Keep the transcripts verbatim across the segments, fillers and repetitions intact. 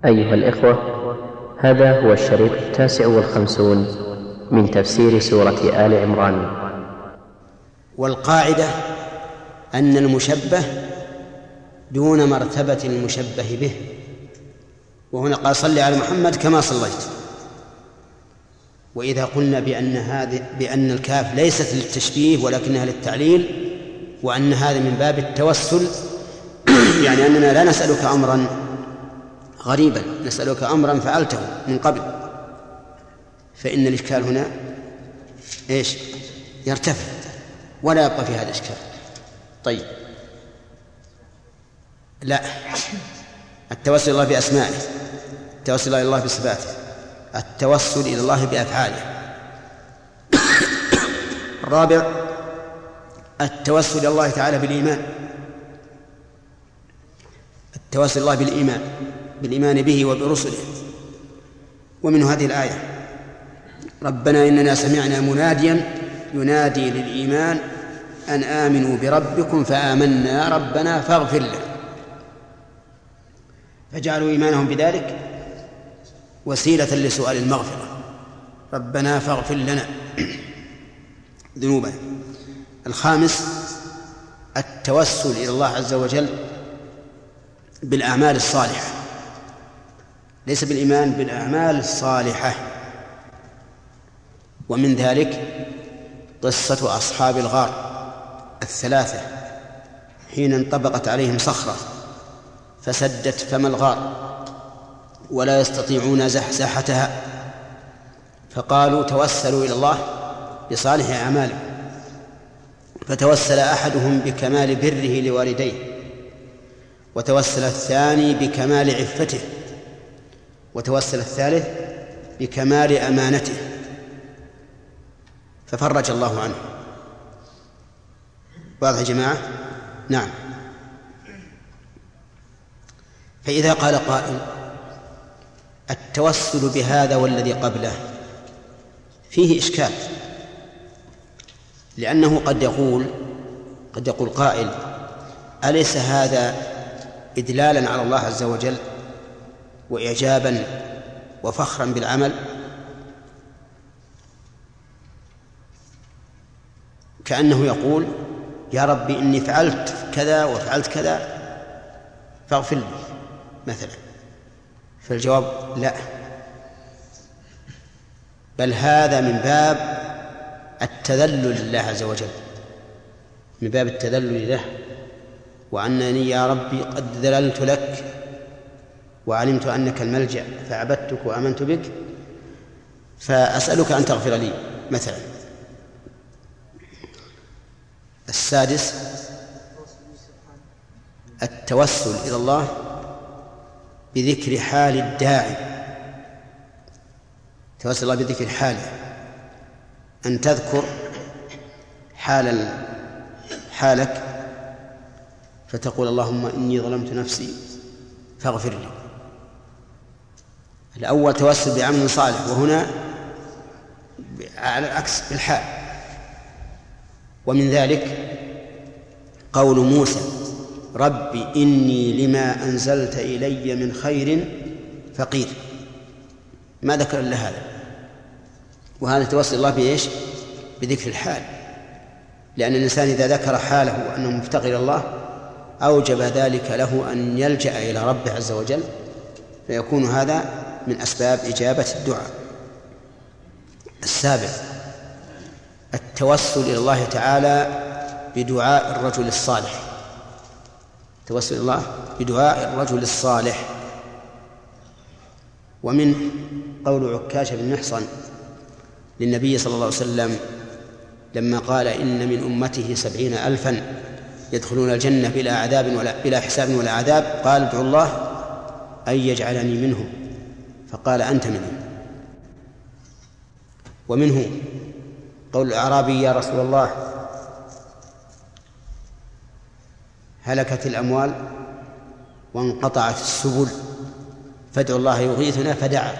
أيها الإخوة، هذا هو الشريط التاسع والخمسون من تفسير سورة آل عمران. والقاعدة أن المشبه دون مرتبة المشبه به، وهنا قال صل على محمد كما صليت. وإذا قلنا بأن هذه بأن الكاف ليست للتشبيه ولكنها للتعليل، وأن هذا من باب التوسل، يعني أننا لا نسألك أمرا غريبا، نسألك أمرا فعلته من قبل، فإن الإشكال هنا إيش؟ يرتفع ولا يبقى في هذا الإشكال. طيب، لا، التوسل إلى الله بأسمائه، التوسل إلى الله بصفاته، التوسل إلى الله بأفعاله. الرابع التوسل إلى الله تعالى بالإيمان، التوسل إلى الله بالإيمان بالإيمان به وبرسله. ومن هذه الآية ربنا إننا سمعنا مناديا ينادي للإيمان أن آمنوا بربكم فآمنا ربنا فاغفر لنا، فجعلوا إيمانهم بذلك وسيلة لسؤال المغفرة، ربنا فاغفر لنا ذنوبنا. الخامس التوسل إلى الله عز وجل بالأعمال الصالحة، ليس بالإيمان، بالأعمال الصالحة. ومن ذلك قصة أصحاب الغار الثلاثة حين انطبقت عليهم صخرة فسدت فم الغار ولا يستطيعون زحزحتها، فقالوا توسلوا إلى الله بصالح أعمالهم، فتوسل أحدهم بكمال بره لوالديه، وتوسل الثاني بكمال عفته، وتوسل الثالث بكمال أمانته، ففرج الله عنه. واضح يا جماعة؟ نعم. فإذا قال قائل التوسل بهذا والذي قبله فيه إشكال، لأنه قد يقول قد يقول قائل أليس هذا إدلالا على الله عز وجل وإعجابا وفخرا بالعمل؟ كأنه يقول يا ربي إني فعلت كذا وفعلت كذا فاغفر لي مثلا. فالجواب لا، بل هذا من باب التذلل لله عز وجل، من باب التذلل له، وأنني يا ربي قد ذللت لك وعلمت أنك الملجأ فعبدتك وآمنت بك فأسألك أن تغفر لي مثلا. السادس التوسل إلى الله بذكر حال الداعي، توسل الله بذكر حاله، أن تذكر حال حالك فتقول اللهم إني ظلمت نفسي فاغفر لي. الأول توسل بعمل صالح، وهنا على العكس بالحال. ومن ذلك قول موسى ربي إني لما أنزلت إلي من خير فقير، ما ذكر إلا هذا، وهذا توسل الله بإيش؟ بذكر الحال، لأن الإنسان إذا ذكر حاله وأنه مفتقر إلى الله أوجب ذلك له أن يلجأ إلى ربه عز وجل، فيكون هذا من أسباب إجابة الدعاء. السابع التوسل إلى الله تعالى بدعاء الرجل الصالح، توسل الله بدعاء الرجل الصالح. ومن قول عكاشة بن محصن للنبي صلى الله عليه وسلم لما قال إن من أمته سبعين ألفا يدخلون الجنة بلا عذاب ولا بلا حساب ولا عذاب، قال ادعوا الله أن يجعلني منهم، فقال أنت منهم. ومنه قول الأعرابي يا رسول الله هلكت الأموال وانقطعت السبل فادعوا الله يغيثنا، فدعا.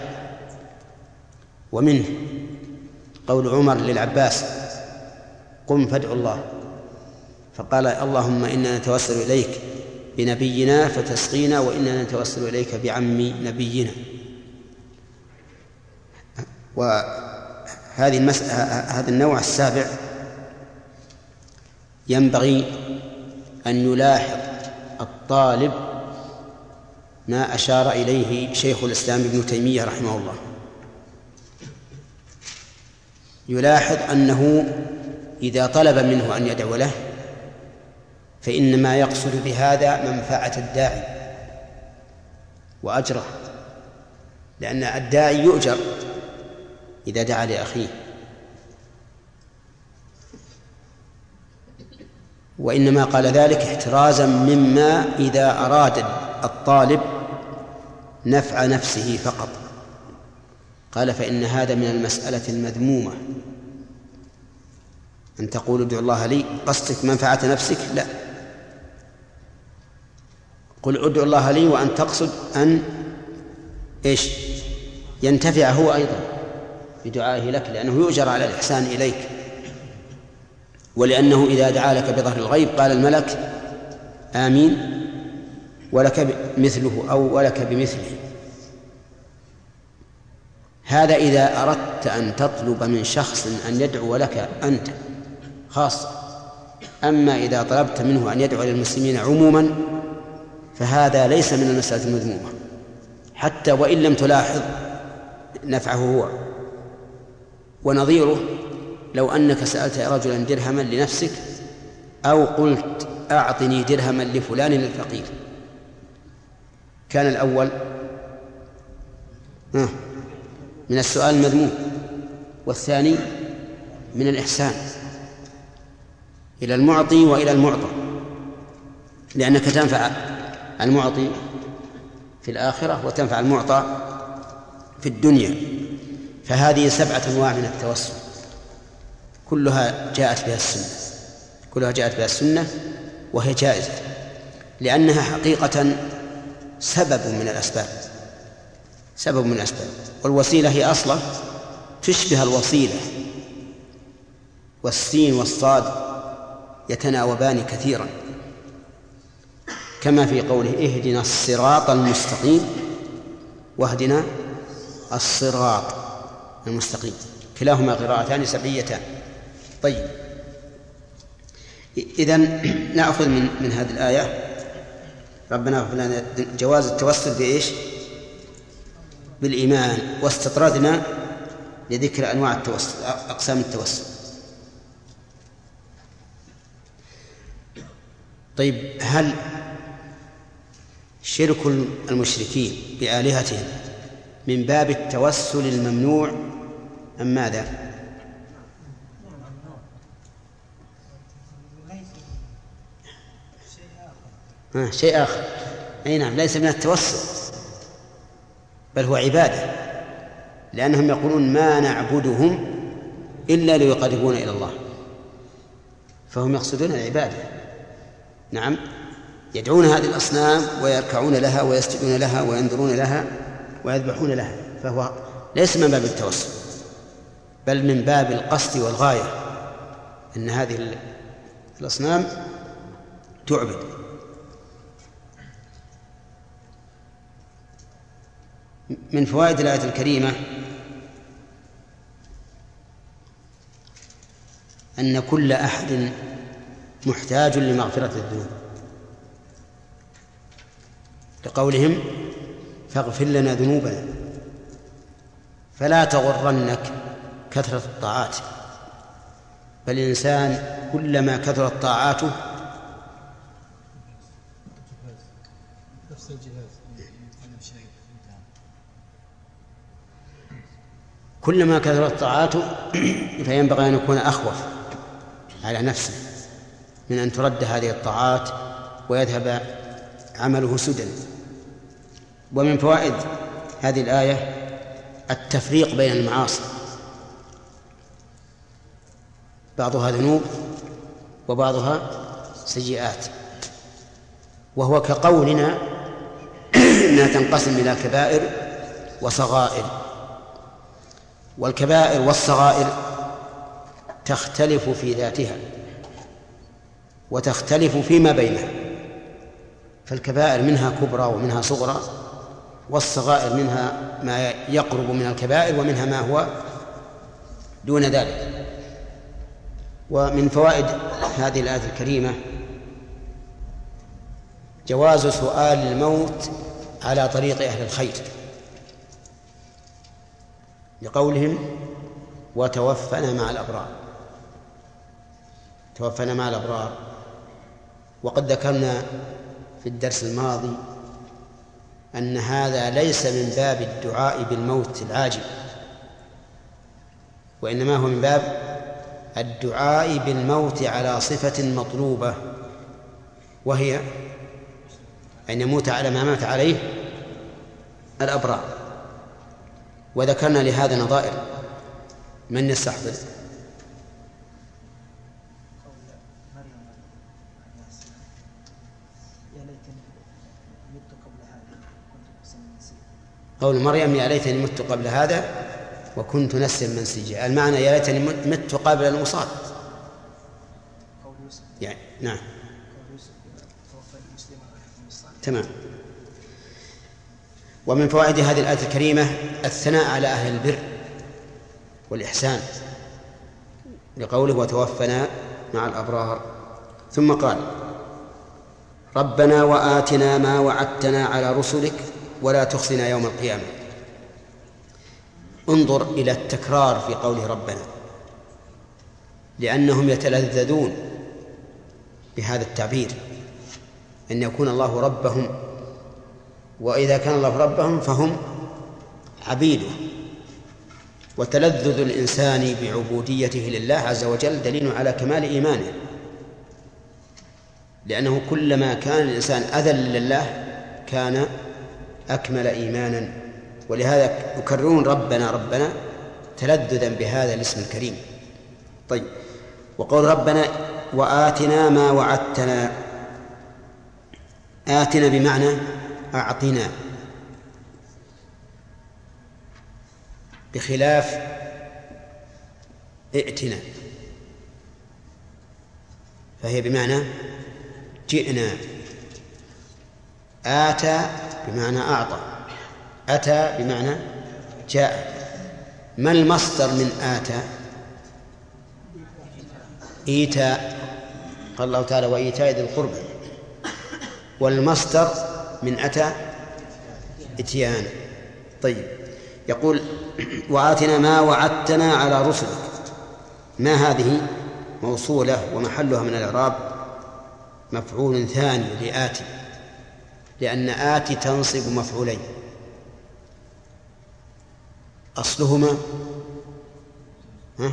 ومنه قول عمر للعباس قم فادعوا الله، فقال اللهم إنا نتوسل إليك بنبينا فتسقينا وإننا نتوسل إليك بعم نبينا. وهذه المسألة هذا النوع السابع ينبغي أن يلاحظ الطالب ما أشار إليه شيخ الإسلام ابن تيمية رحمه الله. يلاحظ أنه إذا طلب منه أن يدعو له فإنما يقصد بهذا منفعة الداعي وأجره، لأن الداعي يؤجر إذا دعا لأخيه، وإنما قال ذلك احترازا مما إذا أراد الطالب نفع نفسه فقط. قال فإن هذا من المسألة المذمومة، أن تقول ادعو الله لي قصدك منفعة نفسك، لا، قل ادعو الله لي وأن تقصد أن إيش ينتفع هو أيضا بدعائه لك، لأنه يؤجر على الإحسان إليك، ولأنه إذا دعا لك بظهر الغيب قال الملك آمين ولك مثله أو ولك بمثله. هذا إذا أردت أن تطلب من شخص أن يدعو لك أنت خاصة، أما إذا طلبت منه أن يدعو للمسلمين عموما فهذا ليس من المسألة المذمومة، حتى وإن لم تلاحظ نفعه هو. ونظيره لو أنك سألت رجلا درهما لنفسك أو قلت أعطني درهما لفلان للفقير، كان الأول من السؤال المذموم والثاني من الإحسان إلى المعطي وإلى المعطى، لأنك تنفع المعطي في الآخرة وتنفع المعطى في الدنيا. فهذه سبعة أنواع من التوسل كلها جاءت بها السنة كلها جاءت بها السنة وهي جائزة، لأنها حقيقة سبب من الأسباب سبب من الأسباب والوسيلة هي أصلا تشبه الوسيلة، والسين والصاد يتناوبان كثيرا، كما في قوله اهدنا الصراط المستقيم واهدنا الصراط المستقيم، كلاهما قراءتان سبعيتان. طيب، إذن نأخذ من, من هذه الآية ربنا اغفر لنا جواز التوسل بإيش؟ بالإيمان، واستطردنا لذكر أنواع التوسل أقسام التوسل. طيب، هل شرك المشركين بآلهتهم من باب التوسل الممنوع أم ماذا؟ آه شيء آخر. أي نعم، ليس من التوسل بل هو عبادة، لأنهم يقولون ما نعبدهم إلا ليقربونا إلى الله، فهم يقصدون العبادة. نعم، يدعون هذه الأصنام ويركعون لها ويسجدون لها وينذرون لها ويذبحون لها، فهو ليس من باب التوسل بل من باب القصد والغاية، أن هذه الأصنام تعبد. من فوائد الآية الكريمة أن كل أحد محتاج لمغفرة الذنوب، لقولهم فاغفر لنا ذنوبنا، فلا تغرنك كثرة الطاعات، بل الإنسان كلما كثرت طاعاته كلما كثرت طاعاته فينبغي أن يكون أخوف على نفسه من أن ترد هذه الطاعات ويذهب عمله سدى. ومن فوائد هذه الآية التفريق بين المعاصي، بعضها ذنوب وبعضها سيئات، وهو كقولنا إنها تنقسم إلى كبائر وصغائر، والكبائر والصغائر تختلف في ذاتها وتختلف فيما بينها، فالكبائر منها كبرى ومنها صغرى، والصغائر منها ما يقرب من الكبائر ومنها ما هو دون ذلك. ومن فوائد هذه الآية الكريمة جواز سؤال الموت على طريق أهل الخير، لقولهم وتوفنا مع الأبرار، توفنا مع الأبرار. وقد ذكرنا في الدرس الماضي أن هذا ليس من باب الدعاء بالموت العاجل، وإنما هو من باب الدعاء بالموت على صفة مطلوبة، وهي أن يموت على ما مات عليه الأبرار. وذكرنا لهذا نظائر. من يستحضر؟ قول مريم يا ليتني مت قبل هذا وكنت نسيا منسيا، المعنى يا ليتني مت قبل المصاب يعني. نعم تمام. ومن فوائد هذه الآية الكريمة الثناء على أهل البر والإحسان، لقوله وتوفنا مع الأبرار. ثم قال ربنا وآتنا ما وعدتنا على رسلك ولا تخزنا يوم القيامة. انظر إلى التكرار في قوله ربنا، لأنهم يتلذذون بهذا التعبير أن يكون الله ربهم، وإذا كان الله ربهم فهم عبيده. وتلذذ الإنسان بعبوديته لله عز وجل دليل على كمال إيمانه، لأنه كلما كان الإنسان أذل لله كان أكمل إيمانا. ولهذا يكررون ربنا ربنا تلذذا بهذا الاسم الكريم. طيب، وقول ربنا وآتنا ما وعدتنا، آتنا بمعنى أعطنا، بخلاف ائتنا فهي بمعنى جئنا. آتى بمعنى أعطى، أتى بمعنى جاء. ما المصدر من آتى؟ إيتاء، قال الله تعالى وإيتاء ذي القربى. والمصدر من أتى إتيان. طيب، يقول وآتنا ما وعدتنا على رسلك. ما هذه موصولة ومحلها من الإعراب مفعول ثاني لآتي، لأن آتي تنصب مفعولين أصلهما ها؟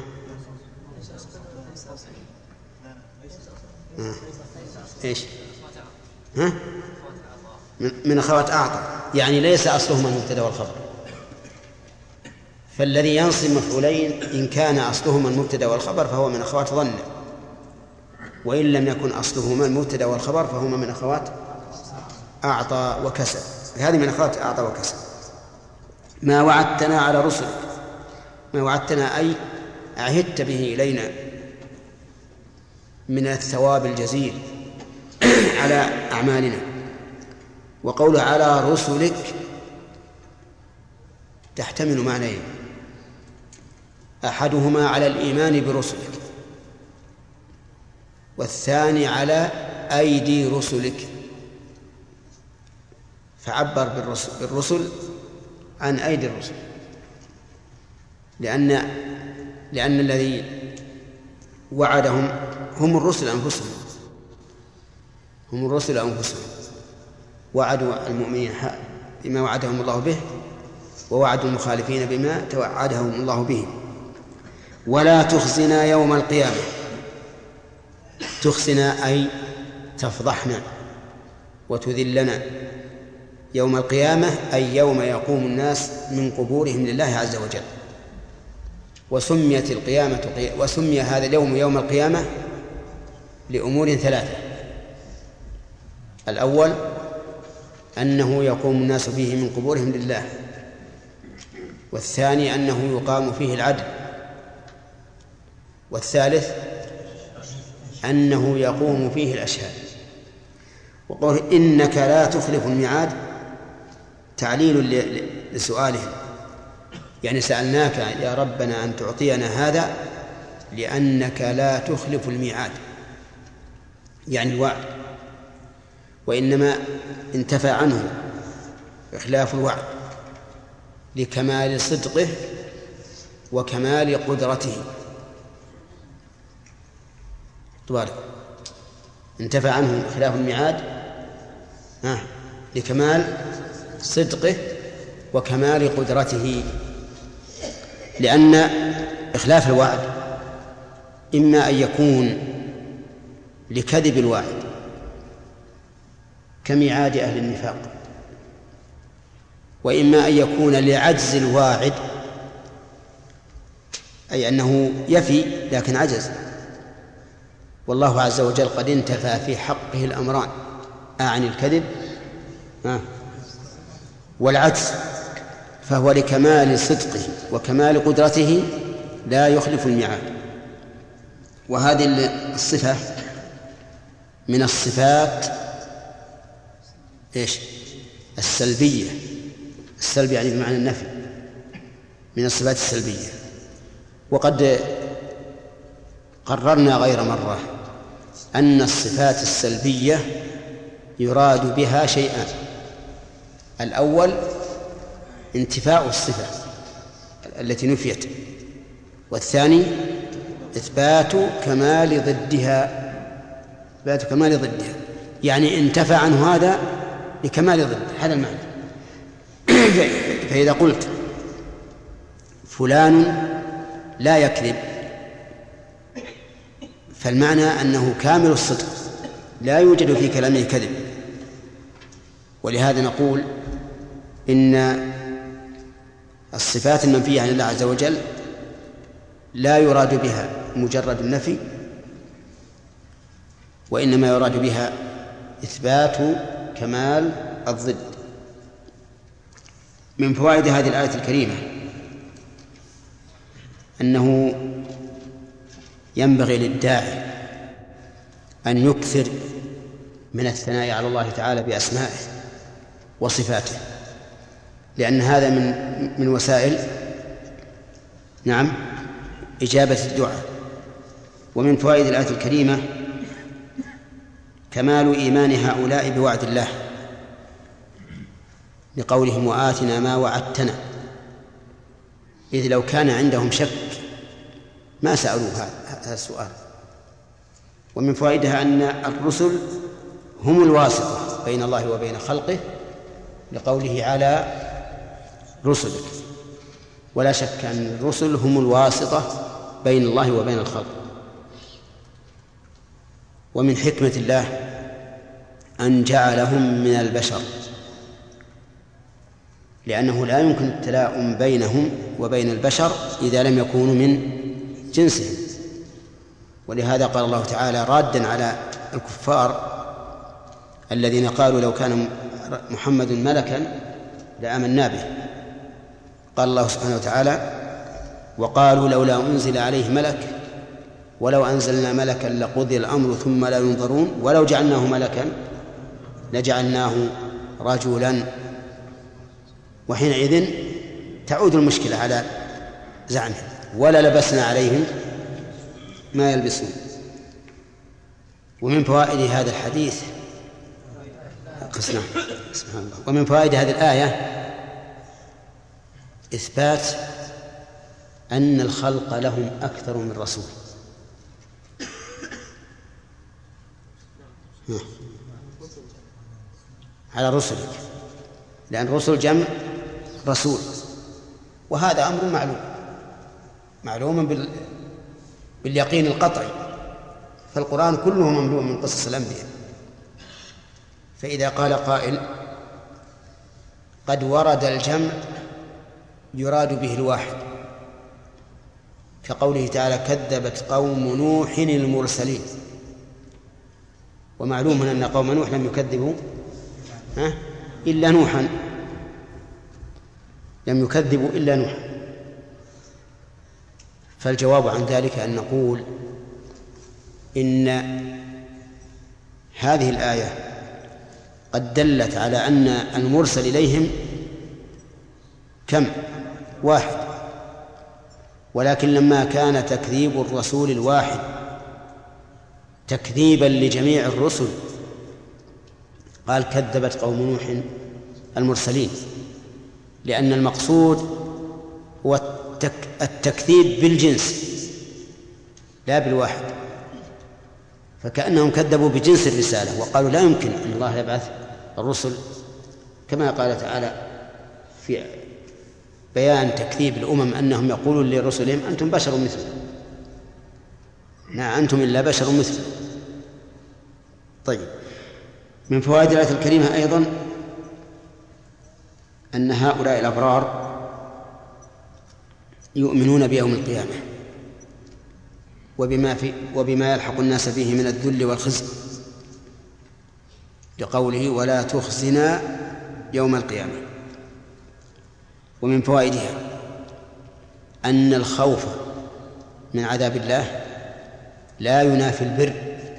ها؟ إيش ها؟ من أخوات أعطى، يعني ليس أصلهما المبتدأ والخبر. فالذي ينصب مفعولين إن كان أصلهما المبتدأ والخبر فهو من أخوات ظن، وإن لم يكن أصلهما المبتدأ والخبر فهما من أخوات أعطى وكسب. هذه من أخوات أعطى وكسب. ما وعدتنا على رسلك، ما وعدتنا أي عهدت به إلينا من الثواب الجزيل على أعمالنا. وقول على رسلك تحتمل معنيين: أحدهما على الإيمان برسلك، والثاني على أيدي رسلك. فعبر بالرسل, بالرسل عن أيدي الرسل، لأن لأن الذي وعدهم هم الرسل أنفسهم، هم الرسل أنفسهم. وعدوا المؤمنين بما وعدهم الله به، ووعدوا المخالفين بما توعدهم الله به. ولا تخزنا يوم القيامة. تخزنا أي تفضحنا وتذلنا يوم القيامة، أي يوم يقوم الناس من قبورهم لله عز وجل. وسميت القيامة وسمي هذا اليوم يوم القيامة لأمور ثلاثة: الأول أنه يقوم الناس فيه من قبورهم لله، والثاني أنه يقام فيه العدل، والثالث أنه يقوم فيه الأشهاد. وقوله إنك لا تخلف الميعاد تعليل لسؤالهم، يعني سألناك يا ربنا أن تعطينا هذا لأنك لا تخلف الميعاد، يعني الوعد، وإنما انتفى عنه إخلاف الوعد لكمال صدقه وكمال قدرته. تبارك انتفى عنه خلاف الميعاد آه. لكمال صدقه وكمال قدرته، لأن إخلاف الوعد إما أن يكون لكذب الواعد كميعاد أهل النفاق، وإما أن يكون لعجز الواعد، أي أنه يفي لكن عجز. والله عز وجل قد انتفى في حقه الأمران، عن الكذب والعجز، فهو لكمال صدقه وكمال قدرته لا يخلف الميعاد. وهذه الصفة من الصفات إيش؟ السلبية. السلب يعني بمعنى النفي، من الصفات السلبية. وقد قررنا غير مرة أن الصفات السلبية يراد بها شيئان: الأول انتفاء الصفة التي نفيت، والثاني إثبات كمال ضدها. إثبات كمال ضدها يعني انتفى عنه هذا لكمال ضد هذا المعنى. فإذا قلت فلان لا يكذب فالمعنى أنه كامل الصدق لا يوجد في كلامه كذب. ولهذا نقول إن الصفات المنفية عن الله عز وجل لا يراد بها مجرد النفي، وإنما يراد بها إثبات كمال الضد. من فوائد هذه الآية الكريمة أنه ينبغي للداعي أن يكثر من الثناء على الله تعالى بأسمائه وصفاته، لأن هذا من من وسائل نعم إجابة الدعاء. ومن فوائد الآية الكريمة كمال إيمان هؤلاء بوعد الله، لقولهم وآتنا ما وعدتنا، إذ لو كان عندهم شك ما سألوا هذا السؤال. ومن فوائدها أن الرسل هم الواسطة بين الله وبين خلقه، لقوله على رسلك، ولا شك أن الرسل هم الواسطة بين الله وبين الخلق. ومن حكمة الله أن جعلهم من البشر، لأنه لا يمكن التلاؤم بينهم وبين البشر إذا لم يكونوا من جنسهم. ولهذا قال الله تعالى رادا على الكفار الذين قالوا لو كان محمد ملكا لآمنا به، قال الله سبحانه وتعالى وقالوا لولا أنزل عليه ملك ولو أنزلنا ملكا لقضي الأمر ثم لا ينظرون ولو جعلناه ملكا لجعلناه رجلا، وحينئذ تعود المشكلة على زعمهم ولا لبسنا عليهم ما يلبسون. ومن فوائد هذا الحديث قسنا سبحان الله ومن فوائد هذه الآية إثبات أن الخلق لهم أكثر من رسول. على رسلك، لأن الرسل جمع رسول، وهذا أمر معلوم معلوم بال... باليقين القطعي، فالقرآن كله مملوء من قصص الأنبياء. فإذا قال قائل قد ورد الجمع يراد به الواحد، كقوله تعالى كذبت قوم نوح المرسلين، ومعلوم أن قوم نوح لم يكذبوا إلا نوحا، لم يكذبوا إلا نوحا. فالجواب عن ذلك أن نقول إن هذه الآية قد دلت على أن المرسل إليهم كم؟ واحد، ولكن لما كان تكذيب الرسول الواحد تكذيبا لجميع الرسل قال كذبت قوم نوح المرسلين، لأن المقصود هو التكذيب بالجنس لا بالواحد، فكأنهم كذبوا بجنس الرسالة وقالوا لا يمكن أن الله يبعث الرسل، كما قال تعالى في بيان تكذيب الأمم أنهم يقولون لرسلهم أنتم بشر مثلنا، ما أنتم إلا بشر مثلنا. طيب، من فوائد الآية الكريمة أيضا أن هؤلاء الأبرار يؤمنون بيوم القيامة وبما, في وبما يلحق الناس به من الذل والخزي، لقوله ولا تخزنا يوم القيامة. ومن فوائدها أن الخوف من عذاب الله لا ينافي البر،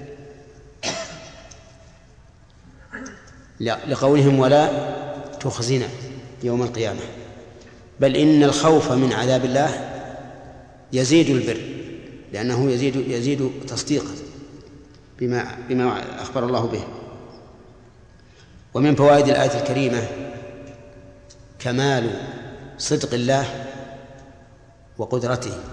لقولهم ولا تخزنا يوم القيامة، بل إن الخوف من عذاب الله يزيد البر، لأنه يزيد يزيد تصديقا بما بما أخبر الله به. ومن فوائد الآية الكريمة كمال صدق الله وقدرته.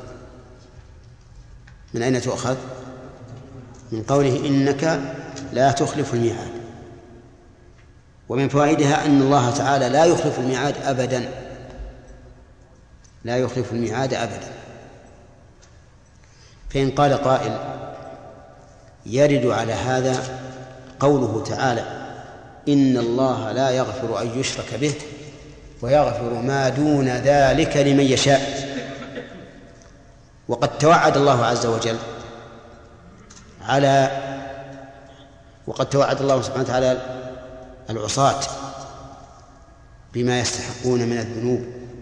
من أين تؤخذ؟ من قوله إنك لا تخلف الميعاد. ومن فوائدها أن الله تعالى لا يخلف الميعاد أبدا، لا يخلف الميعاد أبدا. فإن قال قائل يرد على هذا قوله تعالى إن الله لا يغفر أن يشرك به ويغفر ما دون ذلك لمن يشاء، وقد توعد الله عز وجل على وقد توعد الله سبحانه وتعالى العصاة بما يستحقون من الذنوب،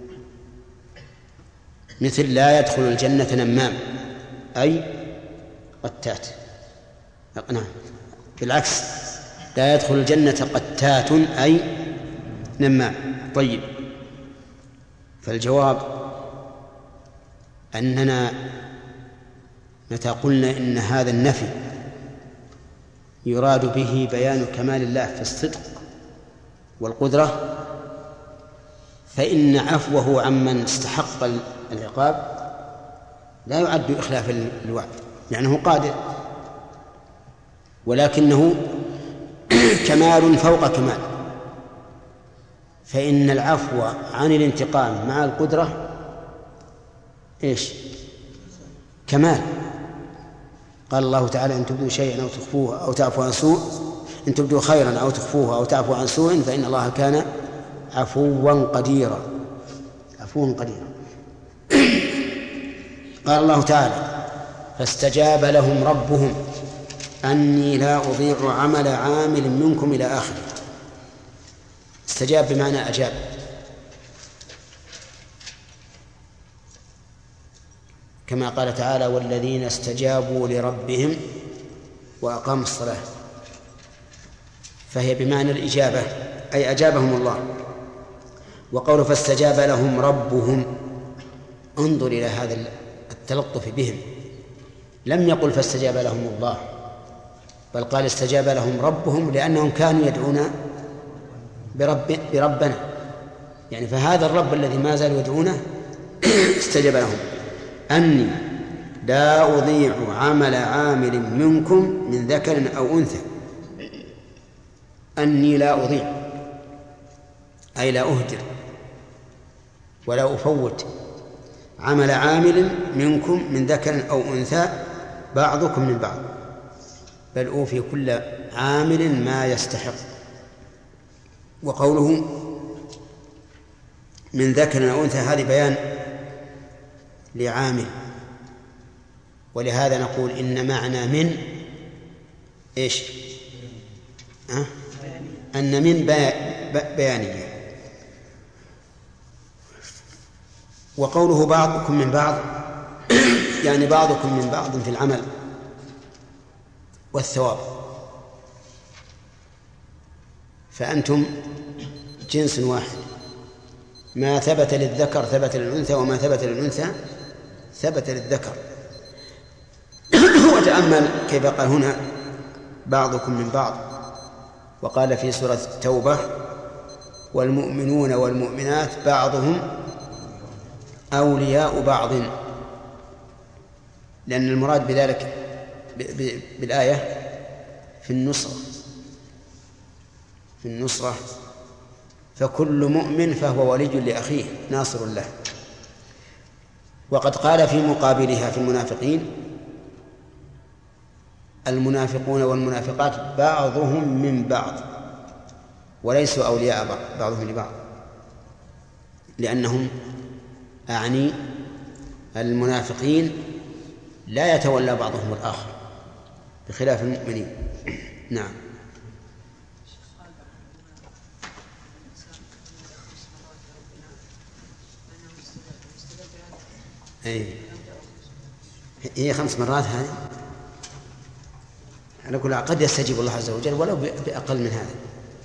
مثل لا يدخل الجنة نمام أي قتات، نعم بالعكس لا يدخل الجنة قتات أي نمام. طيب، فالجواب أننا متى قلنا إن هذا النفي يراد به بيان كمال الله في الصدق والقدرة، فإن عفوه عمن استحق العقاب لا يعد إخلاف الوعد، لأنه قادر، ولكنه كمال فوق كمال. فإن العفو عن الانتقام مع القدرة إيش؟ كمال. قال الله تعالى إن تبدوا شيئا أو تخفوه أو تعفو عن سوء، إن تبدوا خيرا أو تخفوه أو تعفو عن سوء فإن الله كان عفوا قديرا، عفوا قديرا. قال الله تعالى فاستجاب لهم ربهم أني لا أضيع عمل عامل منكم إلى آخره. استجاب بمعنى أجاب، كما قال تعالى والذين استجابوا لربهم وأقاموا الصلاة، فهي بمعنى الإجابة أي أجابهم الله. وقوله فاستجاب لهم ربهم، انظر إلى هذا التلطف بهم، لم يقل فاستجاب لهم الله، بل قال استجاب لهم ربهم لأنهم كانوا يدعون برب بربنا، يعني فهذا الرب الذي ما زالوا يدعونه استجاب لهم. أني لا أضيع عمل عامل منكم من ذكر أو أنثى، أني لا أضيع أي لا أهدر ولا أفوت عمل عامل منكم من ذكر أو أنثى بعضكم من بعض، بل أوفي كل عامل ما يستحق. وقوله من ذكر أو أنثى هذه بيان لعامل، ولهذا نقول إن معنى من إيش؟ أه؟ أن من بيانية. وقوله بعضكم من بعض يعني بعضكم من بعض في العمل والثواب، فأنتم جنس واحد، ما ثبت للذكر ثبت للأنثى، وما ثبت للأنثى ثبت للذكر. وتأمل كيف قال هنا بعضكم من بعض، وقال في سورة التوبة والمؤمنون والمؤمنات بعضهم أولياء بعض، لأن المراد بذلك بالآية في النصرة في النصرة فكل مؤمن فهو ولي لأخيه ناصر له. وقد قال في مقابلها في المنافقين المنافقون والمنافقات بعضهم من بعض وليسوا أولياء بعضهم لبعض، لأنهم أعني المنافقين لا يتولى بعضهم الآخر بخلاف المؤمنين. نعم. أي هي خمس مرات هذه على كل قد يستجيب الله عز وجل ولو بأقل من هذا.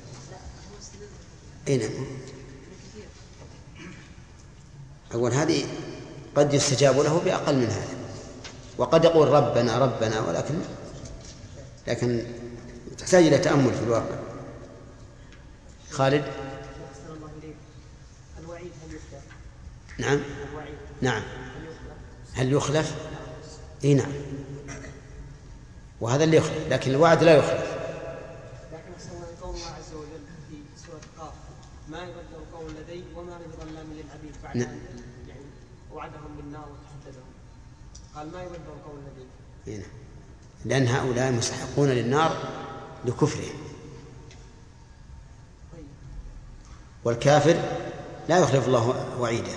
أي نعم. أول هذه قد يستجاب له بأقل من هذا، وقد يقول ربنا ربنا، ولكن لكن تحتاج إلى تأمل في الواقع. خالد. الوعيد هل يخلف؟ نعم. الوعيد. نعم. هل يخلف؟ اي نعم، وهذا اللي يخلف، لكن الوعد لا يخلف. لكن سواء قول الله عز وجل في سورة قاف ما يبدل القول لدي وما بظلام للعبيد بعد نعم. يعني وعدهم بالنار وتحدثهم، قال ما يبدل القول لدي. اي نعم، لأن هؤلاء مستحقون للنار لكفرهم، والكافر لا يخلف الله وعيده.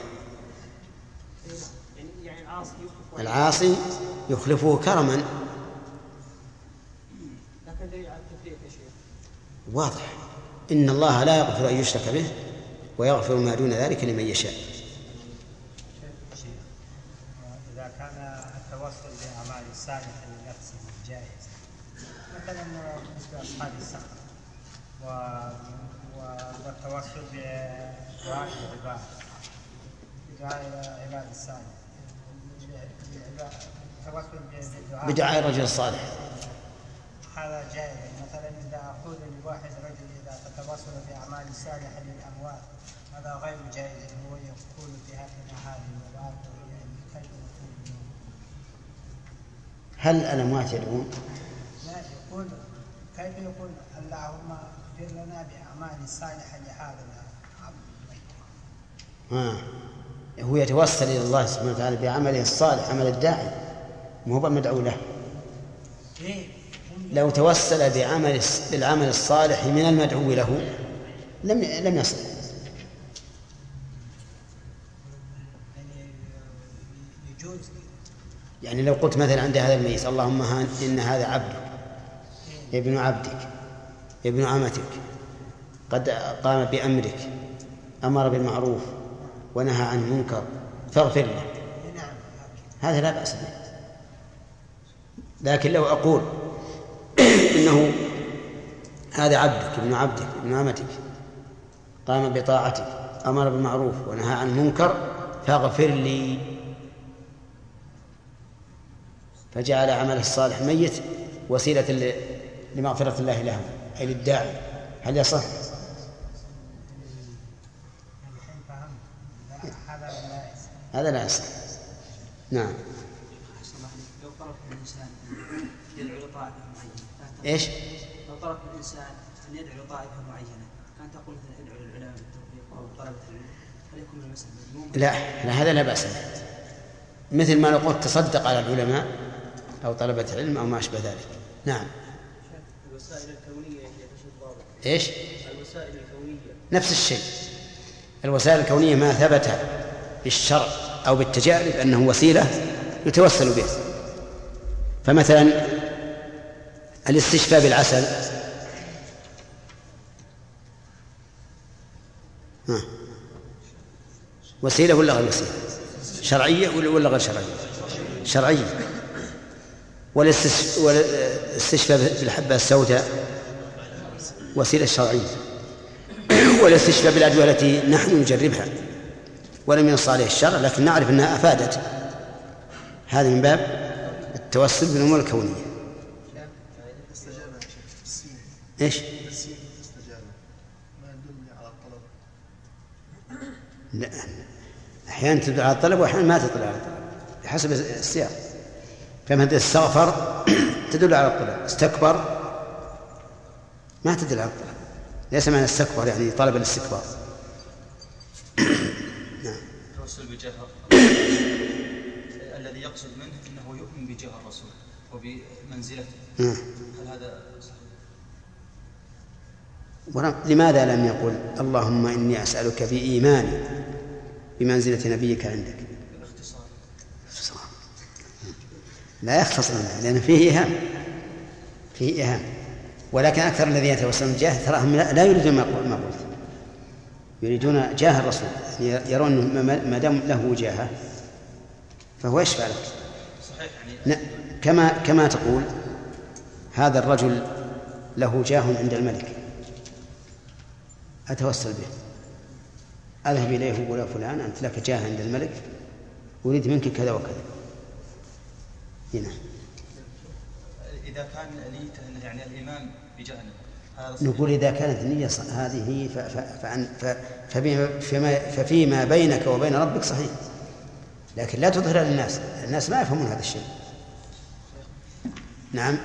العاصي يخلفه كرما. لكن دليل على التفريق يا شيخ واضح، إن الله لا يغفر أن يشرك به ويغفر ما دون ذلك لمن يشاء. إذا كان التوسل بأعمال الصالحة لنفسه جائز، مثلا مثل أصحاب الصخر والتوسل بدعاء العباد بدعاء العباد الصالح، بدعاء الرجل الصالح هذا جائز. مثلا إذا أقول لواحد رجل إذا تتوسل بأعمال الصالحة للأموات هذا غير جائز، هو يقول في هذه هذه كيف يقول؟ هل الأموات يدعون؟ لا، يقول كيف يقول اللهم اغفر لنا بأعمال الصالحة لهذا العبد. آه. هو يتوسل إلى الله سبحانه وتعالى بعمله الصالح، عمل الداعي، مو بالمدعو له. لو توسل بعمل بالعمل الصالح من المدعو له لم لم يصل. يعني لو قلت مثلا عند هذا الميت اللهم إن هذا عبدك ابن عبدك ابن عمتك قد قام بأمرك أمر بالمعروف ونهى عن المنكر فاغفر له، هذا لا بأس به. لكن لو أقول إنه هذا عبدك ابن عبدك ابن عمتك قام بطاعتك أمر بالمعروف ونهى عن المنكر فاغفر لي، فجعل عمله الصالح ميت وسيلة لمغفرة الله له أي للداعي، هل يصح؟ هذا لا يصح. نعم. لو طلب الإنسان يدعو لطائفة معينة، إيش؟ لو طلب الإنسان أن يدعو لطائفة معينة كان تقول مثلا ادعو للعلماء بالتوفيق أو طلبة العلم، هل يكون المسألة مذمومة؟ لا لا، هذا لا بأس به، مثل ما لو قلت تصدق على العلماء أو طلبة علم أو ما أشبه ذلك. نعم. الوسائل الكونية هي تشد. إيش؟ الوسائل الكونية نفس الشيء. الوسائل الكونية ما ثبت بالشرع أو بالتجارب أنه وسيلة يتوسل به، فمثلا الاستشفاء بالعسل ها. وسيلة ولا غير وسيلة؟ شرعية ولا غير شرعية؟ شرعية. والاستشفاء بالحبة السوداء وسيلة شرعية. والاستشفاء بالأدوية التي نحن نجربها ولم ينص عليه الشرع، لكن نعرف أنها أفادت. هذا من باب التوسل بالأمور الكونية. إيش؟ لا، أحيانا تدل على الطلب وأحيانا ما تدل على الطلب بحسب السياق. فمثلا استغفر تدل على الطلب، استكبر ما تدل على الطلب، ليس معنى استكبر يعني طلب الاستكبار. نعم. التوسل بجاه الذي يقصد منه انه يؤمن بجاه الرسول وبمنزلته، هل هذا صحيح؟ لماذا لم يقل اللهم إني أسألك بإيماني بمنزلة نبيك عندك؟ باختصار. لا يختصر منه لأن فيه إيهام، فيه إيهام. ولكن أكثر الذين يتوسلون بالجاه تراهم لا يريدون ما قلت، يريدون جاه الرسول، يرون ما دام له جاهه فهو يشفع لك. صحيح يعني. كما كما تقول هذا الرجل له جاه عند الملك، أتوسل به، أذهب إليه وأقول يا فلان أنت لك جاه عند الملك أريد منك كذا وكذا. هنا إذا كان نيته يعني الإيمان بجهنم نقول إذا كانت النية هذه ففيما, ففيما بينك وبين ربك صحيح، لكن لا تظهر للناس، الناس ما يفهمون هذا الشيء. نعم.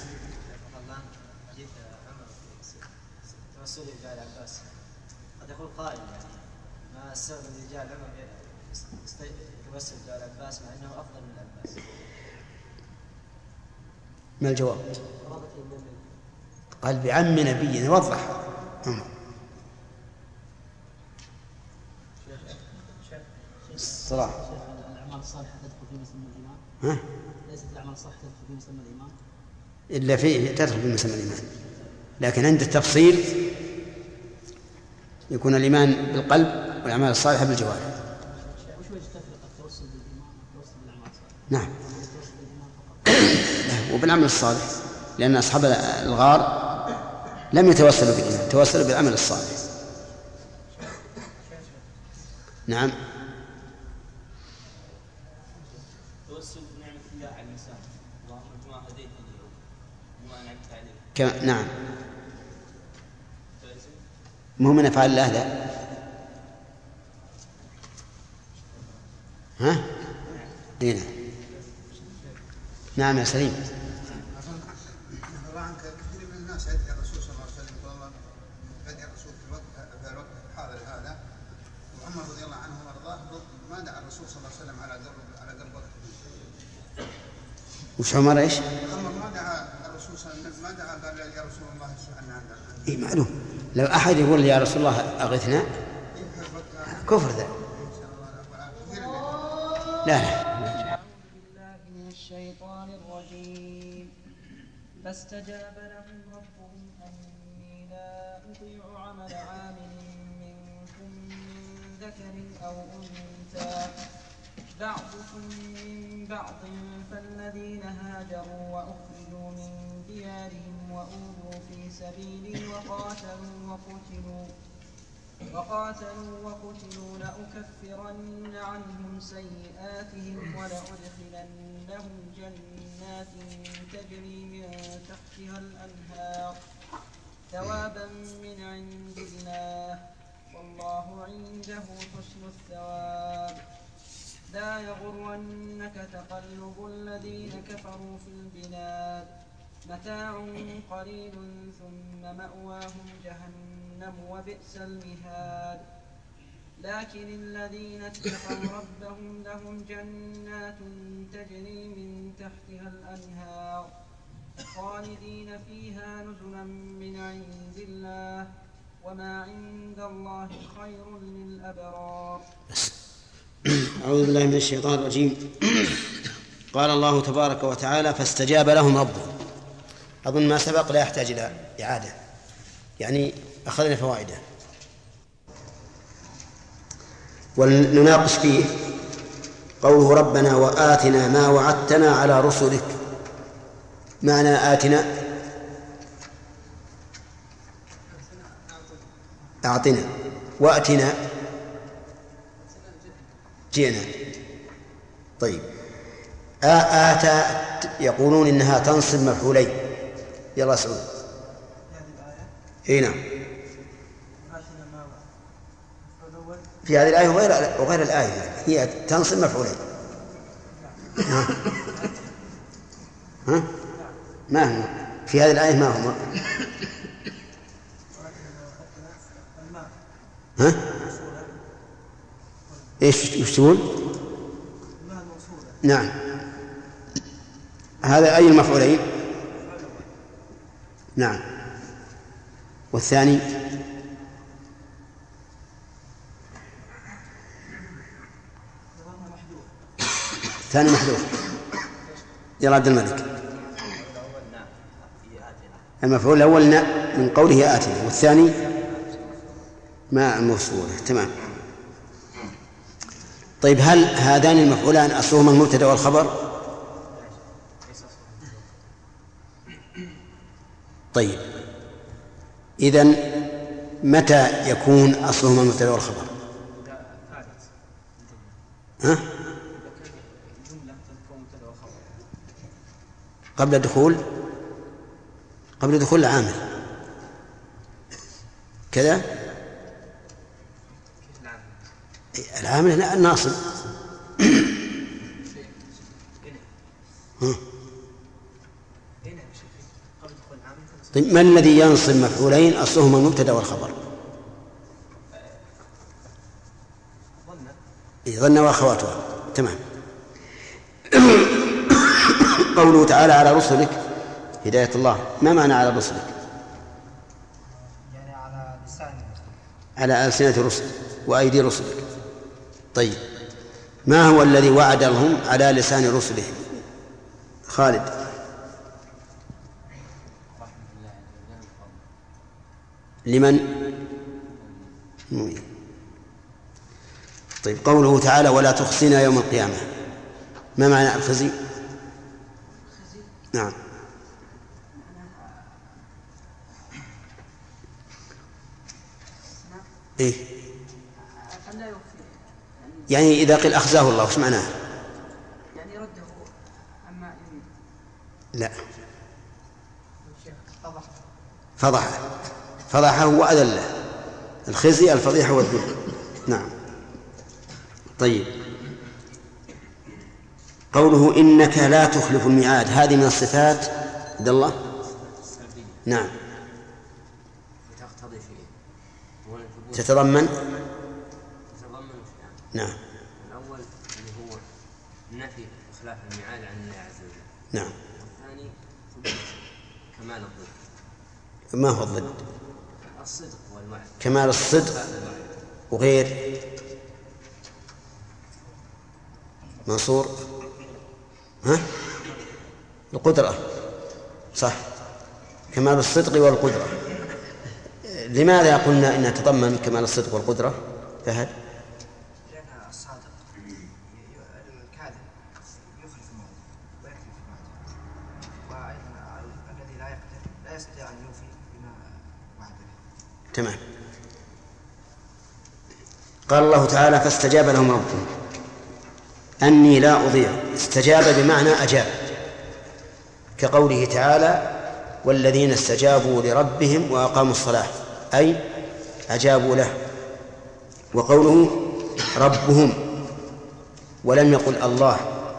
حديث عمر توسل رجال عباس قد يقول قائل يعني ما السبب الذي جعل عمر يتوسل رجال عباس مع انه افضل من عباس؟ ما الجواب؟ قال بعم نبينا وضح عمر. الصلاة الأعمال الصالحة تدخل في مسمى الإيمان؟ ها؟ ليست الأعمال الصالحة تدخل في مسمى الإيمان؟ إلا فيه تدخل في مسمى الإيمان، لكن عند التفصيل يكون الإيمان بالقلب والأعمال الصالحة بالجوارح. وش وجه تفرق التوسل بالإيمان والتوسل بالأعمال الصالحة؟ نعم. وبالعمل الصالح، لأن أصحاب الغار لم يتوسلوا بالإيمان، توسلوا بالعمل الصالح. نعم. توسل بنعمة الله على الإنسان، اللهم كما هديتني اليوم وما أنعمت عليه. كما نعم. مو من أفعال الله لا. ها؟ دينا. نعم يا سليم. الله عنك كثير من الناس يدعي الرسول صلى الله عليه وسلم والله يدعي الرسول في الوقت في الوقت الحاضر هذا، وعمر رضي الله عنه وارضاه ما دعا الرسول صلى الله عليه وسلم على قرب على قرب وقته. وش عمر ايش؟ عمر ما دعا الرسول صلى الله عليه وسلم، ما دعا قال يا رسول الله اشفع عنا عندنا. اي معلوم، لو احد يقول يا رسول الله اغثنا كفر ذا. لا لا. الشيطان الرجيم. فاستجاب لهم ربهم أني لا أطيع عمل عامل منكم من ذكر أو أنثى بعضكم من بعض، فالذين هاجروا وأخرجوا من ديارهم وأوذوا في سبيلي وقاتلوا وقتلوا وقاتلوا وقتلوا لأكفرن عنهم سيئاتهم ولأدخلنهم جنات تجري من تحتها الأنهار ثوابا من عند الله والله عنده حسن الثواب. لا يغرنك تقلب الذين كفروا في البلاد، متاع قليل ثم مأواهم جهنم وبئس المهاد. لكن الذين اتقوا ربهم لهم جنات تجري من تحتها الأنهار خالدين فيها نزلا من عند الله وما عند الله خير للأبرار. أعوذ بالله من الشيطان الرجيم. قال الله تبارك وتعالى فاستجاب لهم ربهم. أظن ما سبق لا يحتاج إلى إعادة، يعني أخذنا فوائده ونناقش فيه. قوله ربنا وآتنا ما وعدتنا على رسلك، معنى آتنا أعطنا وأتنا جئنا. طيب آتى يقولون إنها تنصب مفعولين. يلا سعود. اي نعم في هذه الآية وغير وغير الآية هي تنصب مفعولين. ها؟ ها؟ ما هو في هذه الآية ما هو ها؟ ايش ايش تقول؟ نعم هذا أي المفعولين؟ نعم. والثاني ثاني محذوف. يلا عبد الملك. المفعول الأول من قوله آتنا والثاني ما الموصولة. تمام. طيب هل هذان المفعولان أصلهما المبتدأ والخبر؟ طيب إذن متى يكون أصلهما المبتدأ والخبر؟ ها؟ قبل دخول قبل دخول العامل كذا. العامل لا الناصب. طيب ما الذي ينصب مفعولين أصلهما المبتدأ والخبر؟ ظن وأخواتها. تمام. قوله تعالى على رسلك هداية الله، ما معنى على رسلك؟ يعني على لسان على ألسنة رسل وأيدي رسلك. طيب ما هو الذي وعد لهم على لسان رسله؟ خالد. لمن؟ طيب قوله تعالى ولا تخزنا يوم القيامة، ما معنى الخزي؟ نعم. إيه؟ يعني إذا قيل أخزاه الله وش معناه؟ يعني رده أما لا فضحه فضحه وأذله. الخزي الفضيحة والذل. نعم. طيب قوله إنك لا تخلف الميعاد، هذه من الصفات عند الله. نعم. تتضمن نعم. الأول اللي هو نفي إخلاف الميعاد عن الله عز وجل. نعم. والثاني ثبوت كمال الضد. ما هو الضد؟ الصدق والوعد. كمال الصدق وغير منصور ها؟ القدرة. صح، كمال الصدق والقدرة. لماذا قلنا إنها تضمن كمال الصدق والقدرة؟ فهد؟ لأن الصادق الكاذب يخلف الموعد ويكذب في الموعد، والذي لا يقدر لا يستطيع أن يوفي بما وعد به. تمام. قال الله تعالى فاستجاب لهم ربهم أني لا أضيع. استجاب بمعنى أجاب، كقوله تعالى والذين استجابوا لربهم وأقاموا الصلاة، أي أجابوا له. وقوله ربهم ولم يقل الله،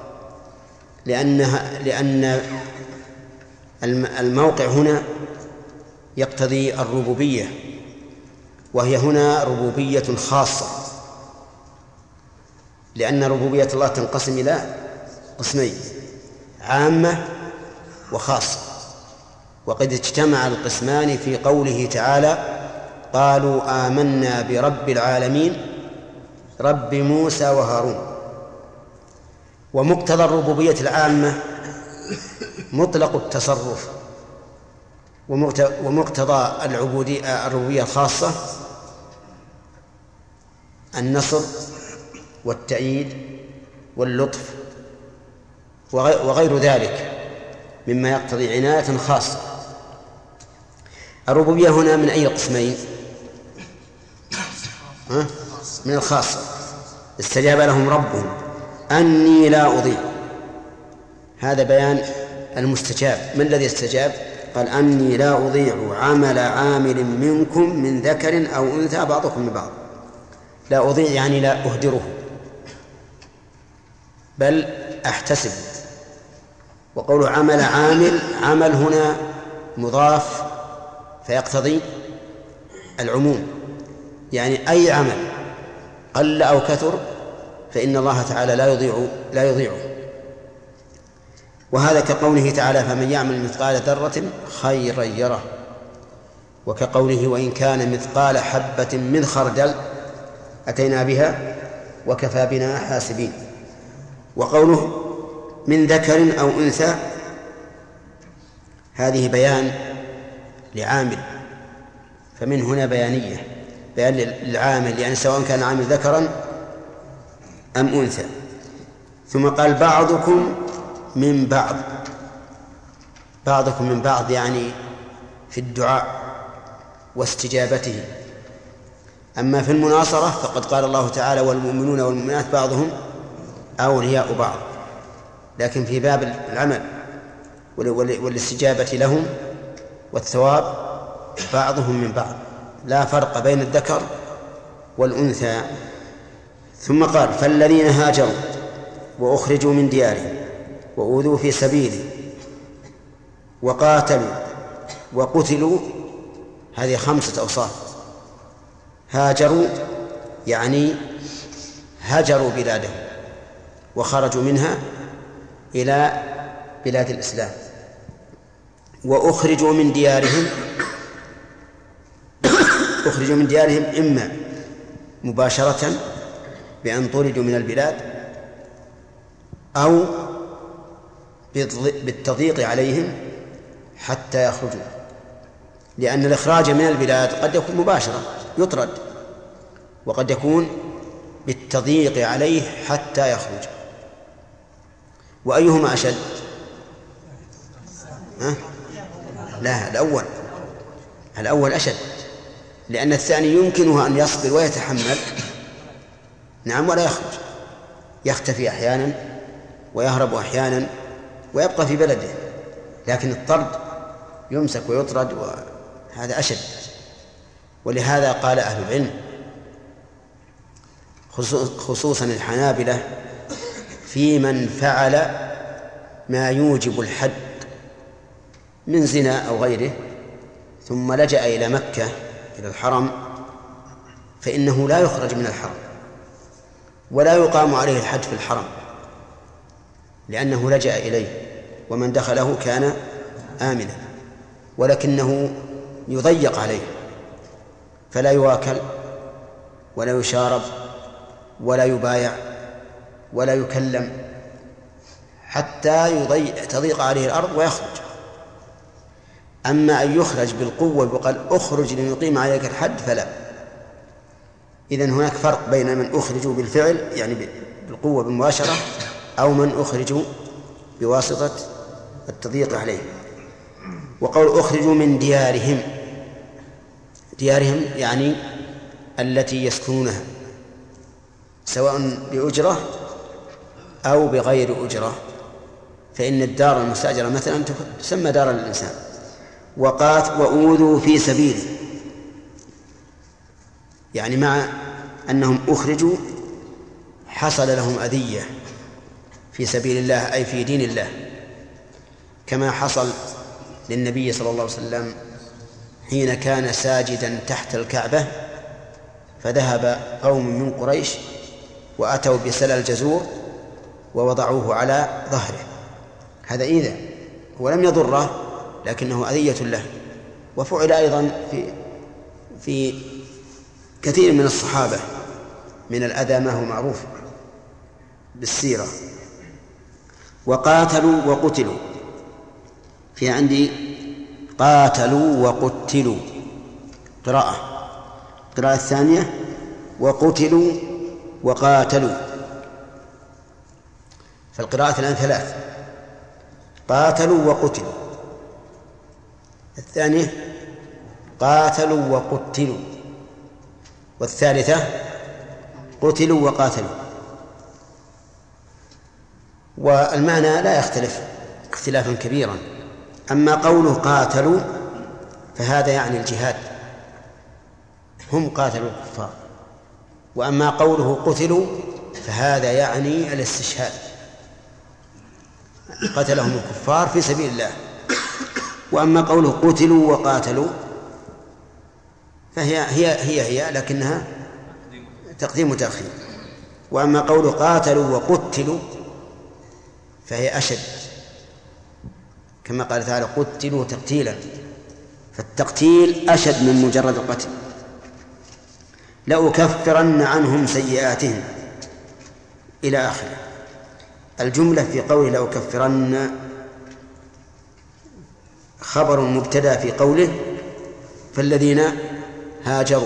لأنها لأن الموقع هنا يقتضي الربوبية، وهي هنا ربوبية خاصة، لأن ربوبية الله تنقسم إلى قسمين: عامة وخاصة. وقد اجتمع القسمان في قوله تعالى قالوا آمنا برب العالمين رب موسى وهارون. ومقتضى الربوبية العامة مطلق التصرف، ومقتضى العبودية الربوبية الخاصة النصر والتأييد واللطف وغير ذلك مما يقتضي عناية خاصة. الربوبية هنا من أي قسمين؟ ها؟ من الخاصة. استجاب لهم ربهم أني لا أضيع، هذا بيان المستجاب. من الذي استجاب؟ قال أني لا أضيع عمل عامل منكم من ذكر أو أنثى بعضكم من بعض. لا أضيع يعني لا أهدره، بل أحتسب. وقول عمل عامل، عمل هنا مضاف فيقتضي العموم، يعني أي عمل قل أو كثر فإن الله تعالى لا يضيع لا يضيعه. وهذا كقوله تعالى فمن يعمل مثقال ذرة خيرا يره، وكقوله وإن كان مثقال حبة من خردل أتينا بها وكفى بنا حاسبين. وقوله من ذكر أو أنثى هذه بيان لعامل، فمن هنا بيانية، بيان للعامل، يعني سواء كان عامل ذكرا أم أنثى. ثم قال بعضكم من بعض، بعضكم من بعض يعني في الدعاء واستجابته. أما في المناصرة فقد قال الله تعالى والمؤمنون والمؤمنات بعضهم أولياء بعض، لكن في باب العمل والاستجابة لهم والثواب بعضهم من بعض، لا فرق بين الذكر والأنثى. ثم قال فالذين هاجروا وأخرجوا من ديارهم وأوذوا في سبيلي وقاتلوا وقتلوا، هذه خمسة أوصاف. هاجروا يعني هجروا بلادهم وخرجوا منها إلى بلاد الإسلام. وأخرجوا من ديارهم، أخرجوا من ديارهم إما مباشرة بأن طردوا من البلاد أو بالتضييق عليهم حتى يخرجوا، لأن الإخراج من البلاد قد يكون مباشرة يطرد، وقد يكون بالتضييق عليه حتى يخرج. وأيهما أشد؟ ها؟ لا، الأول الأول أشد، لأن الثاني يمكنه أن يصبر ويتحمل، نعم، ولا يخرج، يختفي أحيانا ويهرب أحيانا ويبقى في بلده، لكن الطرد يمسك ويطرد، وهذا أشد. ولهذا قال أهل العلم خصوصا الحنابلة في من فعل ما يوجب الحد من زنا أو غيره ثم لجأ إلى مكة إلى الحرم، فإنه لا يخرج من الحرم ولا يقام عليه الحد في الحرم، لأنه لجأ إليه، ومن دخله كان آمنا، ولكنه يضيق عليه، فلا يواكل ولا يشارب ولا يبايع ولا يكلم حتى يضيق تضيق عليه الأرض ويخرج. أما أن يخرج بالقوة وقال أخرج لنقيم عليك الحد فلا. إذن هناك فرق بين من أخرجوا بالفعل يعني بالقوة بالمباشرة أو من أخرجوا بواسطة التضييق عليه. وقول أخرجوا من ديارهم، ديارهم يعني التي يسكنونها سواء بأجرة أو بغير أجرة، فإن الدار المستأجرة مثلا تسمى دار للإنسان. وقات وأوذوا في سبيله يعني مع أنهم أخرجوا حصل لهم أذية في سبيل الله أي في دين الله، كما حصل للنبي صلى الله عليه وسلم حين كان ساجدا تحت الكعبة فذهب قوم من قريش وأتوا بسلى الجزور ووضعوه على ظهره، هذا إذا ولم يضره لكنه أذية له. وفعل أيضا في في كثير من الصحابة من الأذى ما هو معروف بالسيرة. وقاتلوا وقتلوا، في عندي قاتلوا وقتلوا قراءة، قراءة الثانية وقتلوا وقاتلوا، فالقراءة الآن ثلاث، قاتلوا وقتلوا، الثانية قاتلوا وقتلوا، والثالثة قتلوا وقاتلوا. والمعنى لا يختلف اختلافا كبيرا. أما قوله قاتلوا فهذا يعني الجهاد، هم قاتلوا الكفار. وأما قوله قتلوا فهذا يعني الاستشهاد، قتلهم الكفار في سبيل الله. وأما قوله قتلوا وقاتلوا فهي هي هي هي لكنها تقديم وتأخير. وأما قوله قاتلوا وقتلوا فهي أشد، كما قال تعالى قتلوا تقتيلا، فالتقتيل أشد من مجرد القتل. لأكفرن عنهم سيئاتهم إلى آخره. الجملة في قوله لأكفرن خبر مبتدأ في قوله فالذين هاجروا،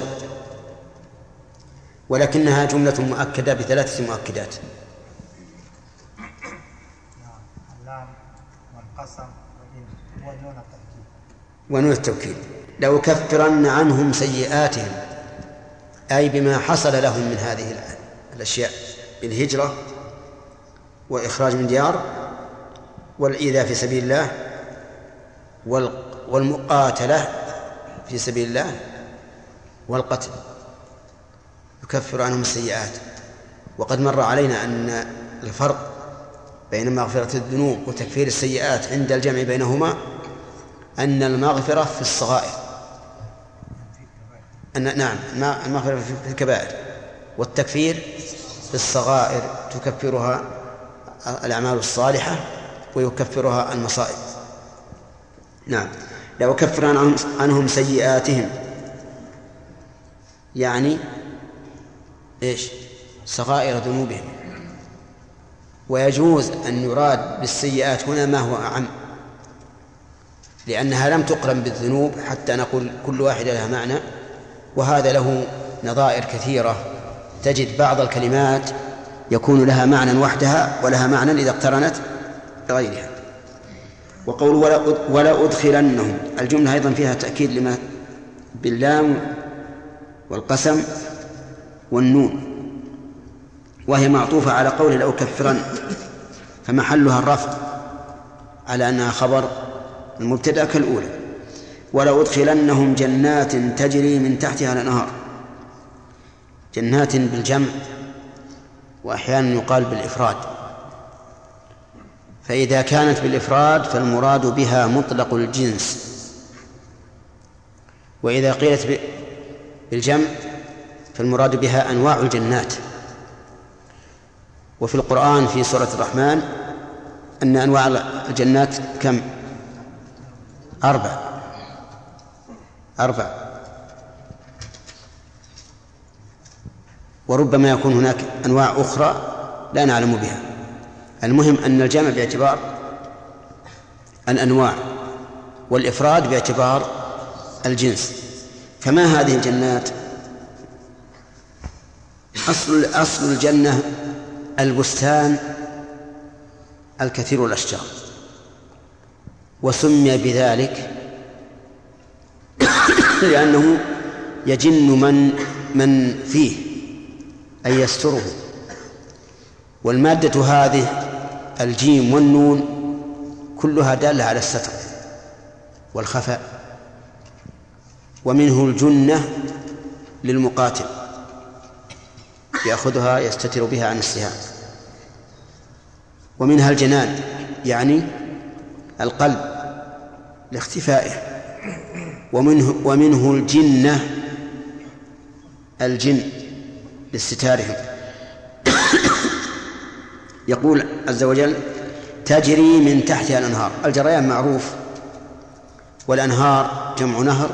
ولكنها جملة مؤكدة بثلاثة مؤكدات: اللام والقسم ونون التوكيد. ونون التوكيد. لأكفرن عنهم سيئاتهم، أي بما حصل لهم من هذه الأشياء، بالهجرة وإخراج من ديار والإيذاء في سبيل الله والمقاتلة في سبيل الله والقتل، يكفر عنهم السيئات. وقد مر علينا أن الفرق بين مغفرة الذنوب وتكفير السيئات عند الجمع بينهما أن المغفرة في الصغائر، أن نعم المغفرة في الكبائر، والتكفير في الصغائر تكفرها الأعمال الصالحة ويكفرها المصائب. نعم. لأكفر عنهم سيئاتهم يعني إيش؟ صغائر ذنوبهم. ويجوز أن يراد بالسيئات هنا ما هو أعم، لأنها لم تقرن بالذنوب حتى نقول كل واحدة لها معنى، وهذا له نظائر كثيرة. تجد بعض الكلمات يكون لها معنى وحدها ولها معنى إذا اقترنت بغيرها. وقول ولا أدخلنهم، الجملة أيضا فيها تأكيد لما باللام والقسم والنون، وهي معطوفة على قول لأكفرن، فمحلها الرفع على أنها خبر المبتدأ كالأولى. ولا أدخلنهم جنات تجري من تحتها الأنهار. جنات بالجمع وأحيانا يقال بالإفراد، فإذا كانت بالإفراد فالمراد بها مطلق الجنس، وإذا قيلت بالجمع فالمراد بها أنواع الجنات. وفي القرآن في سورة الرحمن أن أنواع الجنات كم؟ أربع أربع وربما يكون هناك أنواع أخرى لا نعلم بها. المهم أن الجمع باعتبار الأنواع والإفراد باعتبار الجنس. فما هذه الجنات؟ أصل أصل الجنة البستان الكثير الأشجار، وسمي بذلك لأنه يجن من من فيه أي يستره. والمادة هذه الجيم والنون كلها دالة على الستر والخفاء. ومنه الجنة للمقاتل يأخذها يستتر بها عن السهام. ومنها الجنان يعني القلب لاختفائه. ومنه, ومنه الجنة الجن لاستتارهم. يقول عز وجل تجري من تحتها الأنهار. الجريان معروف، والأنهار جمع نهر،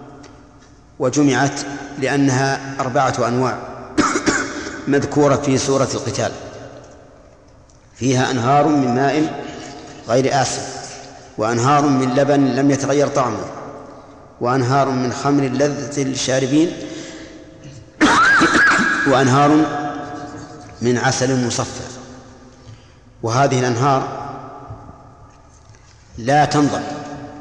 وجمعت لأنها أربعة أنواع مذكورة في سورة القتال، فيها أنهار من ماء غير آسن، وأنهار من لبن لم يتغير طعمه، وأنهار من خمر لذة للشاربين، وأنهار من عسل مصفى. وهذه الأنهار لا تنضب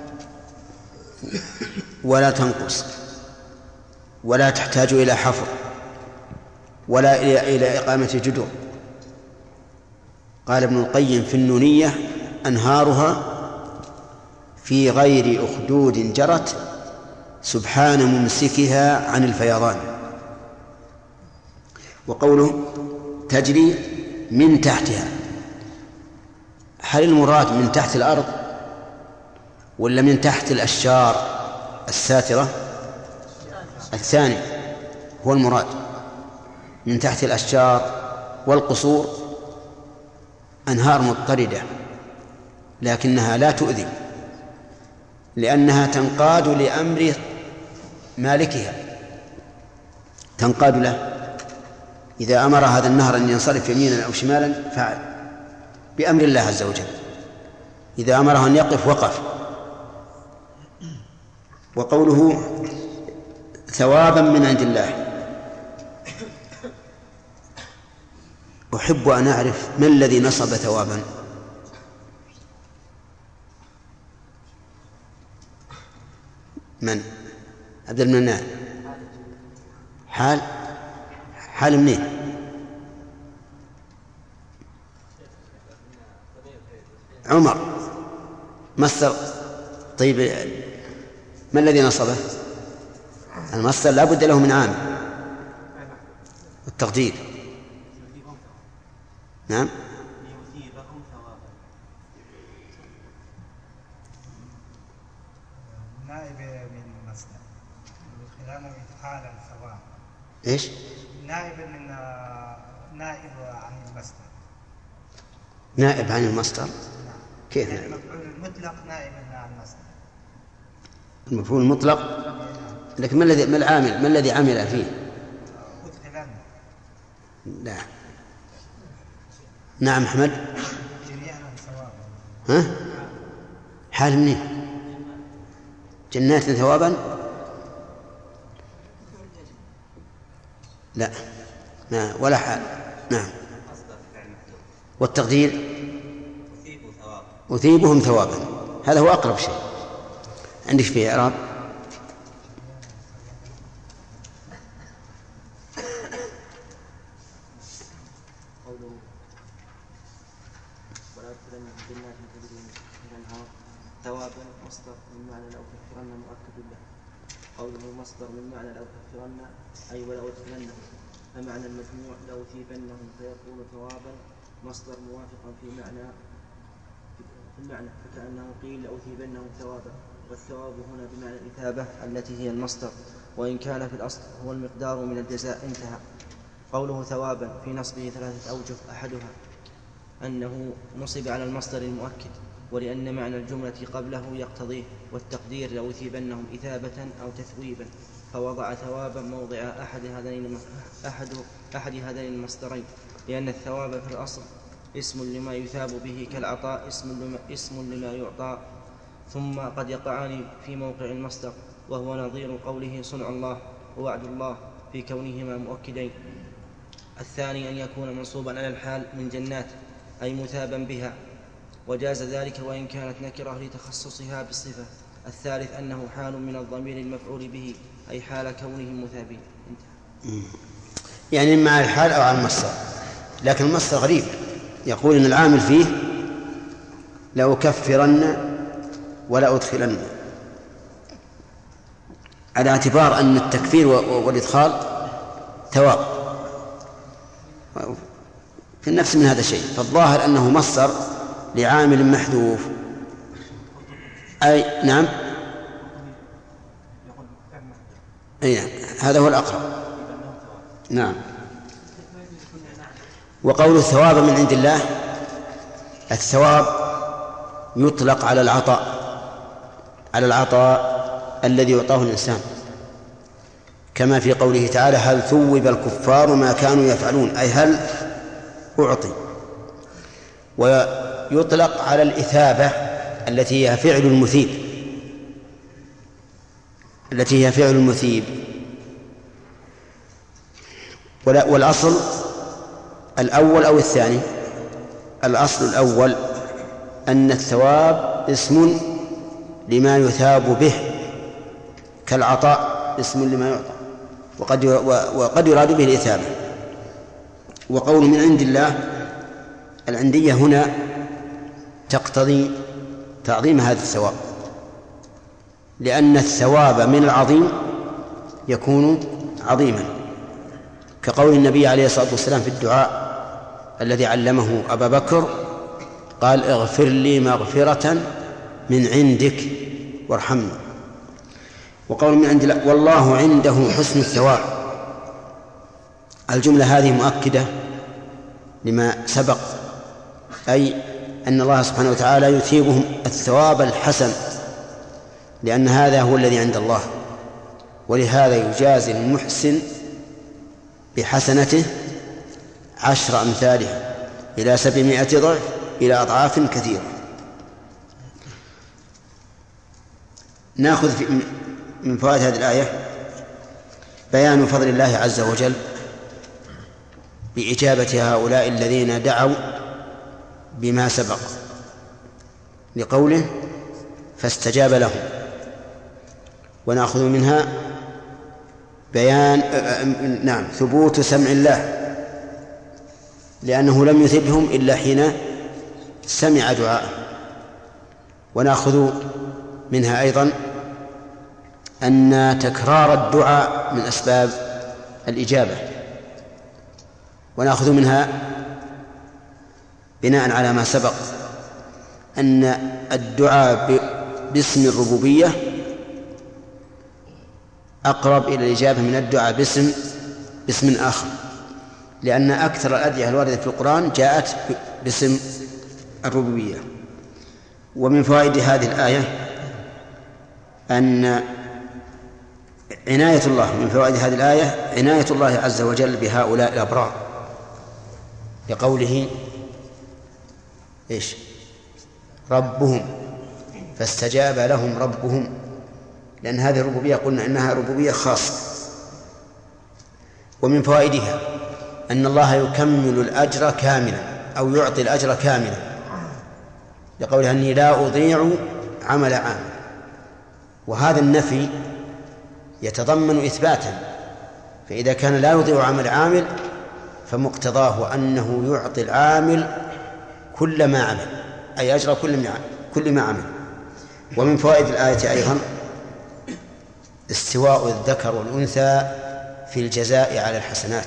ولا تنقص ولا تحتاج إلى حفر، ولا إلى إقامة جدر. قال ابن القيم في النونية: أنهارها في غير أخدود جرت سبحان ممسكها عن الفيضان. وقوله تجري من تحتها، هل المراد من تحت الأرض ولا من تحت الأشجار الساترة؟ الثاني هو المراد، من تحت الأشجار والقصور. أنهار مضطردة لكنها لا تؤذي، لأنها تنقاد لأمر مالكها، تنقاد له. إذا أمر هذا النهر أن ينصرف يمينا أو شمالا فعل بأمر الله عز وجل، إذا أمره أن يقف وقف. وقوله ثوابا من عند الله، أحب أن أعرف ما الذي نصب ثوابا. من؟ عبد المنان. حال حال منين؟ عمر. مصدر. طيب ما الذي نصبه؟ المصدر لا بد له من عامل. التقدير. نعم. نائب من المصدر خلال إدخال الثواب. إيش؟ نائب من نائب عن المصدر. نائب عن المصدر. نعم. كيف؟ يعني المفعول المطلق نائب عن المصدر. المفعول المطلق. لكن ما الذي ما العامل ما الذي عمل فيه؟ أدخلن. لا. نعم أحمد. ها؟ حال منين؟ جنات ثوابا؟ لا ما ولا حال. نعم. والتقدير أثيبهم ثوابا، هذا هو أقرب شيء. عندك فيه إعراب؟ ثوابا مصدر من معنى لو كفرن مؤكد له. قوله مصدر من معنى لو كفرن أي ولا أدخلنه، فمعنى المجموع لو ثيبنهم فيكون ثوابا مصدر موافقا في معنى في المعنى، فكأنه قيل لأثيبنهم ثوابا، والثواب هنا بمعنى الإثابة التي هي المصدر، وإن كان في الأصل هو المقدار من الجزاء. انتهى. قوله ثوابا في نصبه ثلاثة أوجه، أحدها أنه نصب على المصدر المؤكد، ولأن معنى الجملة قبله يقتضيه، والتقدير لأثيبنهم إثابة أو تثويبا، فوضع ثوابا موضع أحد هذين أحد أحد هذين المصدرين، لأن الثواب في الأصل اسم لما يثاب به كالعطاء اسم لما, اسم لما يعطى، ثم قد يقعان في موقع المصدر، وهو نظير قوله صنع الله ووعد الله في كونهما مؤكدين. الثاني أن يكون منصوبا على الحال من جنات أي مثابا بها، وجاز ذلك وإن كانت نكرة لتخصصها بالصفة. الثالث أنه حال من الضمير المفعول به أي حال كونهم مثابين. يعني مع الحال أو على المصدر، لكن المصدر غريب، يقول إن العامل فيه لأكفرن ولا أدخلن، على اعتبار أن التكفير والإدخال ثواب في النفس من هذا الشيء، فالظاهر أنه مصدر لعامل محذوف. أي نعم. أي نعم. هذا هو الأقرب. نعم. وقول الثواب من عند الله، الثواب يطلق على العطاء، على العطاء الذي يعطاه الإنسان، كما في قوله تعالى هل ثوب الكفار ما كانوا يفعلون، أي هل أعطي. ويطلق على الإثابة التي هي فعل المثيب، التي هي فعل المثيب. والأصل الأول أو الثاني؟ الأصل الأول أن الثواب اسم لما يثاب به كالعطاء اسم لما يعطى، وقد وقد يراد به الإثابة. وقول من عند الله، العندية هنا تقتضي تعظيم هذا الثواب، لأن الثواب من العظيم يكون عظيما، كقول النبي عليه الصلاة والسلام في الدعاء الذي علمه أبا بكر، قال اغفر لي مغفرة من عندك وارحمني. وقول من عند الله والله عنده حسن الثواب، الجملة هذه مؤكدة لما سبق، أي أن الله سبحانه وتعالى يثيبهم الثواب الحسن، لأن هذا هو الذي عند الله، ولهذا يجازي المحسن بحسنته عشر أمثالها إلى سبعمائة ضعف إلى أضعاف كثيرة. نأخذ من فوائد هذه الآية بيان فضل الله عز وجل بإجابة هؤلاء الذين دعوا بما سبق، لقوله فاستجاب لهم. ونأخذ منها بيان نعم ثبوت سمع الله، لأنه لم يثبهم إلا حين سمع دعاءه. ونأخذ منها أيضا أن تكرار الدعاء من أسباب الإجابة. ونأخذ منها بناء على ما سبق أن الدعاء باسم الربوبية أقرب إلى الإجابة من الدعاء باسم باسم آخر، لأن أكثر الأدعية الواردة في القرآن جاءت باسم الربوبية. ومن فوائد هذه الآية أن عناية الله من فوائد هذه الآية عناية الله عز وجل بهؤلاء الأبرار، لقوله إيش ربهم فاستجاب لهم ربهم، لأن هذه الربوبية قلنا إنها ربوبية خاصة. ومن فوائدها أن الله يكمل الأجر كاملا أو يعطي الأجر كاملا، لقوله أني لا أضيع عمل عامل، وهذا النفي يتضمن إثباتا، فإذا كان لا يضيع عمل عامل فمقتضاه أنه يعطي العامل كل ما عمل، أي أجر كل ما كل ما عمل. ومن فوائد الآية أيضا استواء الذكر والأنثى في الجزاء على الحسنات،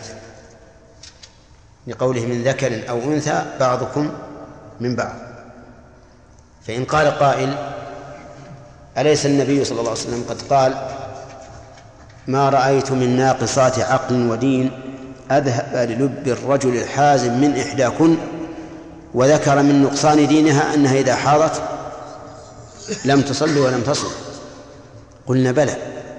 لقوله من ذكر أو أنثى بعضكم من بعض. فإن قال قائل أليس النبي صلى الله عليه وسلم قد قال ما رأيت من ناقصات عقل ودين أذهب للب الرجل الحازم من إحداكن، وذكر من نقصان دينها أنها إذا حاضت لم تصل ولم تصل. قلنا بلى،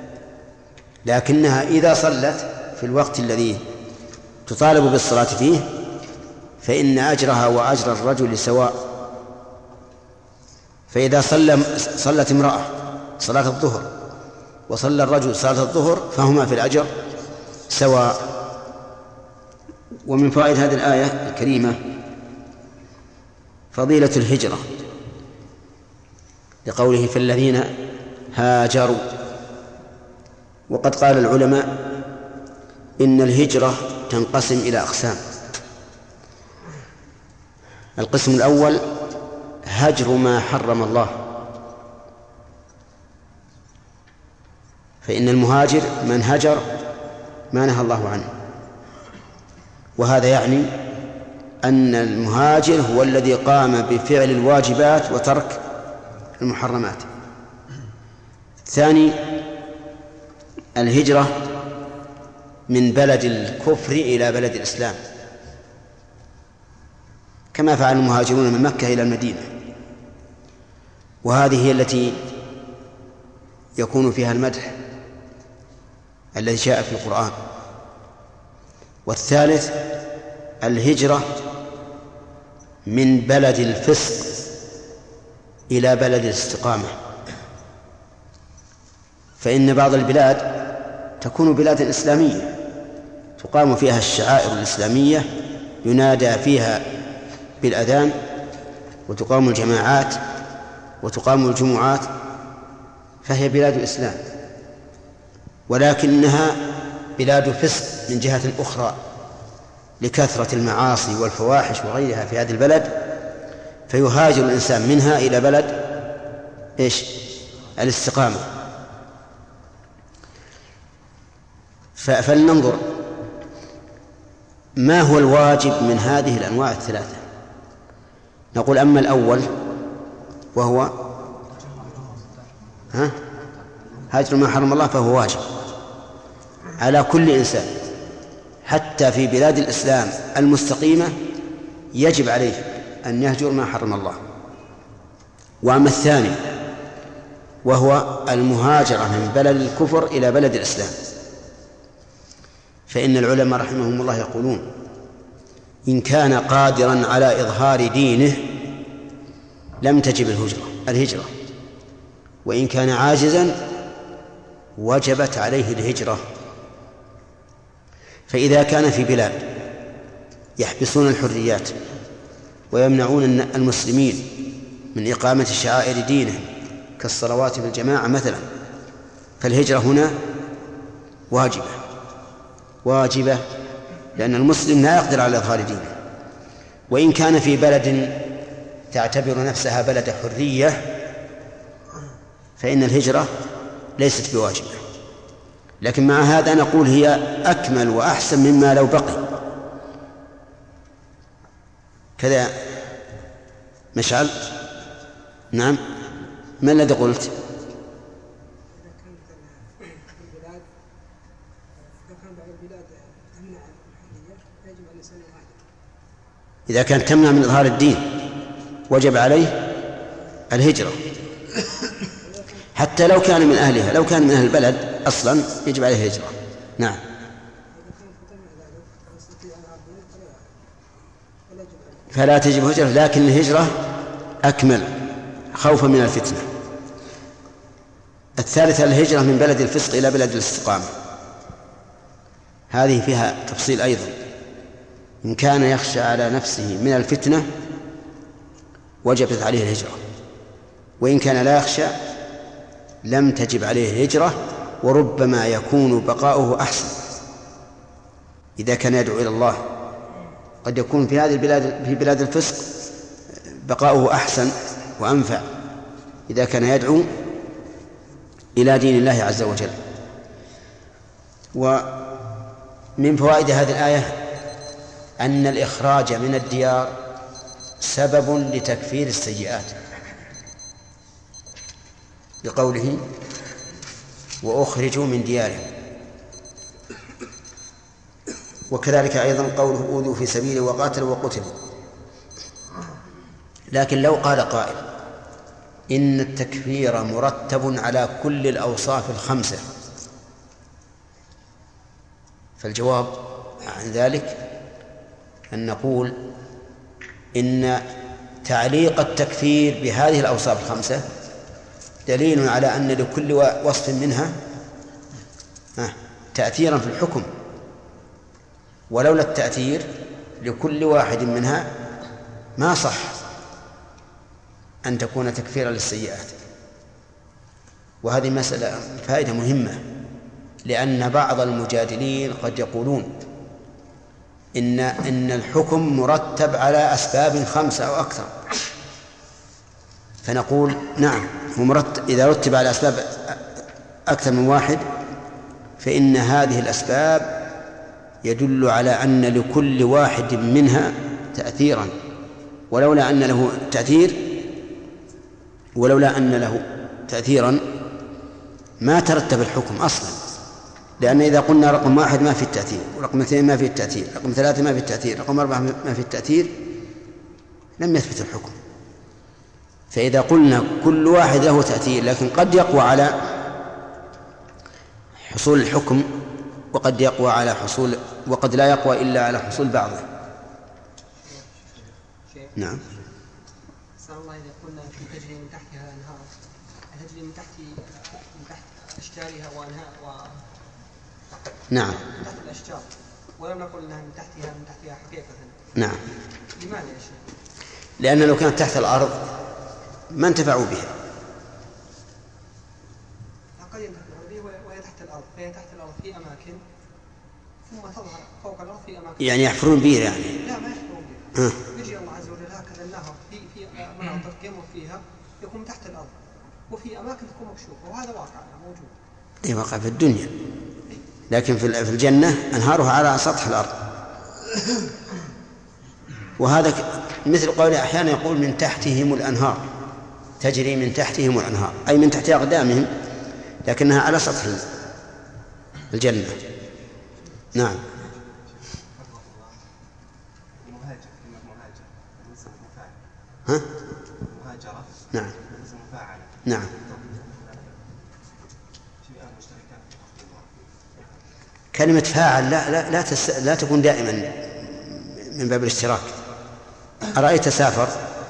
لكنها إذا صلت في الوقت الذي تطالب بالصلاة فيه فإن أجرها وأجر الرجل سواء. فإذا صلى صلت امرأة صلاة الظهر وصلى الرجل صلاة الظهر فهما في الأجر سواء. ومن فوائد هذه الآية الكريمة فضيلة الهجرة، لقوله في الذين هاجروا. وقد قال العلماء إن الهجرة تنقسم إلى أقسام. القسم الأول هجر ما حرم الله، فإن المهاجر من هجر ما نهى الله عنه، وهذا يعني أن المهاجر هو الذي قام بفعل الواجبات وترك المحرمات. الثاني الهجرة من بلد الكفر إلى بلد الإسلام، كما فعل المهاجرون من مكة إلى المدينة، وهذه هي التي يكون فيها المدح الذي جاء في القرآن. والثالث الهجرة من بلد الفسق إلى بلد الاستقامة، فإن بعض البلاد تكون بلاد إسلامية تقام فيها الشعائر الإسلامية، ينادى فيها بالأذان وتقام الجماعات وتقام الجمعات، فهي بلاد الإسلام، ولكنها بلاد فسق من جهة أخرى، لكثرة المعاصي والفواحش وغيرها في هذه البلد، فيهاجر الإنسان منها إلى بلد إيش؟ الاستقامة. فلننظر ما هو الواجب من هذه الأنواع الثلاثة. نقول أما الأول وهو ها هاجر ما حرم الله فهو واجب على كل إنسان، حتى في بلاد الإسلام المستقيمة يجب عليه أن يهجر ما حرم الله. وأما الثاني وهو المهاجرة من بلد الكفر إلى بلد الإسلام، فإن العلماء رحمهم الله يقولون إن كان قادرا على إظهار دينه لم تجب الهجرة الهجرة وإن كان عاجزا وجبت عليه الهجرة. فإذا كان في بلاد يحبسون الحريات ويمنعون المسلمين من إقامة شعائر دينهم كالصلوات بالجماعة مثلا، فالهجرة هنا واجبة واجبة لأن المسلم لا يقدر على إظهار دينه. وإن كان في بلد تعتبر نفسها بلد حرية فإن الهجرة ليست بواجبة، لكن مع هذا نقول هي أكمل وأحسن مما لو بقي. كذا مشعل؟ نعم، ما الذي قلت؟ إذا كانت تمنع من إظهار الدين وجب عليه الهجرة، حتى لو كان من أهلها، لو كان من أهل البلد أصلا يجب عليه الهجرة. نعم، فلا تجب هجرة، لكن الهجرة أكمل خوفا من الفتنة. الثالثة الهجرة من بلد الفسق إلى بلد الاستقامة، هذه فيها تفصيل أيضا. إن كان يخشى على نفسه من الفتنة وجبت عليه الهجرة، وإن كان لا يخشى لم تجب عليه الهجرة، وربما يكون بقاؤه أحسن إذا كان يدعو إلى الله. قد يكون في هذه البلاد في بلاد الفسق بقاؤه أحسن وأنفع إذا كان يدعو إلى دين الله عز وجل. ومن فوائد هذه الآية أن الإخراج من الديار سبب لتكفير السيئات، بقوله وأخرجوا من ديارهم. وكذلك أيضا قوله أوذوا في سبيله وقاتلوا وقتلوا. لكن لو قال قائل إن التكفير مرتب على كل الأوصاف الخمسة، فالجواب عن ذلك أن نقول إن تعليق التكفير بهذه الأوصاف الخمسة دليل على أن لكل وصف منها تأثيرا في الحكم، ولولا التأثير لكل واحد منها ما صح أن تكون تكفيرا للسيئات. وهذه مسألة فائدة مهمة، لأن بعض المجادلين قد يقولون إن إن الحكم مرتب على أسباب خمسة أو أكثر، فنقول نعم هو مرتب إذا رتب على أسباب أكثر من واحد، فإن هذه الأسباب يدل على أن لكل واحد منها تأثيرا، ولولا أن له تأثير ولولا أن له تأثيرا ما ترتب الحكم أصلا. لأن إذا قلنا رقم واحد ما في التأثير، ورقم اثنين ما في التأثير، رقم ثلاثة ما في التأثير، رقم أربعة ما في التأثير، لم يثبت الحكم. فإذا قلنا كل واحد له تأثير لكن قد يقوى على حصول الحكم وقد يقوى على حصول وقد لا يقوى إلا على حصول بعضه. نعم. صلى الله إذا قلنا في تجري من تحتها أنهار، تجري من تحت من تحت أشجارها وأنهار و نعم من تحت الأشجار، ولم نقل أنها من تحتها من تحتها حقيقة. نعم. لماذا يا شيخ؟ لأن لو كانت تحت الأرض ما انتفعوا بها. قد ينتفعوا بها وهي تحت الأرض، فهي تحت الأرض في أماكن ثم تظهر فوق الأرض في أماكن. يعني يحفرون بير يعني؟ لا ما يحفرون بير. يجي الله عز وجل هكذا النهر في في مناطق يمر فيها يكون تحت الأرض، وفي أماكن تكون مكشوفة، وهذا واقع موجود. إيه واقع في الدنيا، لكن في الجنة أنهارها على سطح الأرض. وهذا مثل قوله أحيانا يقول من تحتهم الأنهار، تجري من تحتهم الأنهار أي من تحت أقدامهم، لكنها على سطح الجنة. نعم. ها؟ نعم نعم. كلمة فاعل لا لا لا, تس... لا تكون دائما من باب الاشتراك. أرأيت سافر؟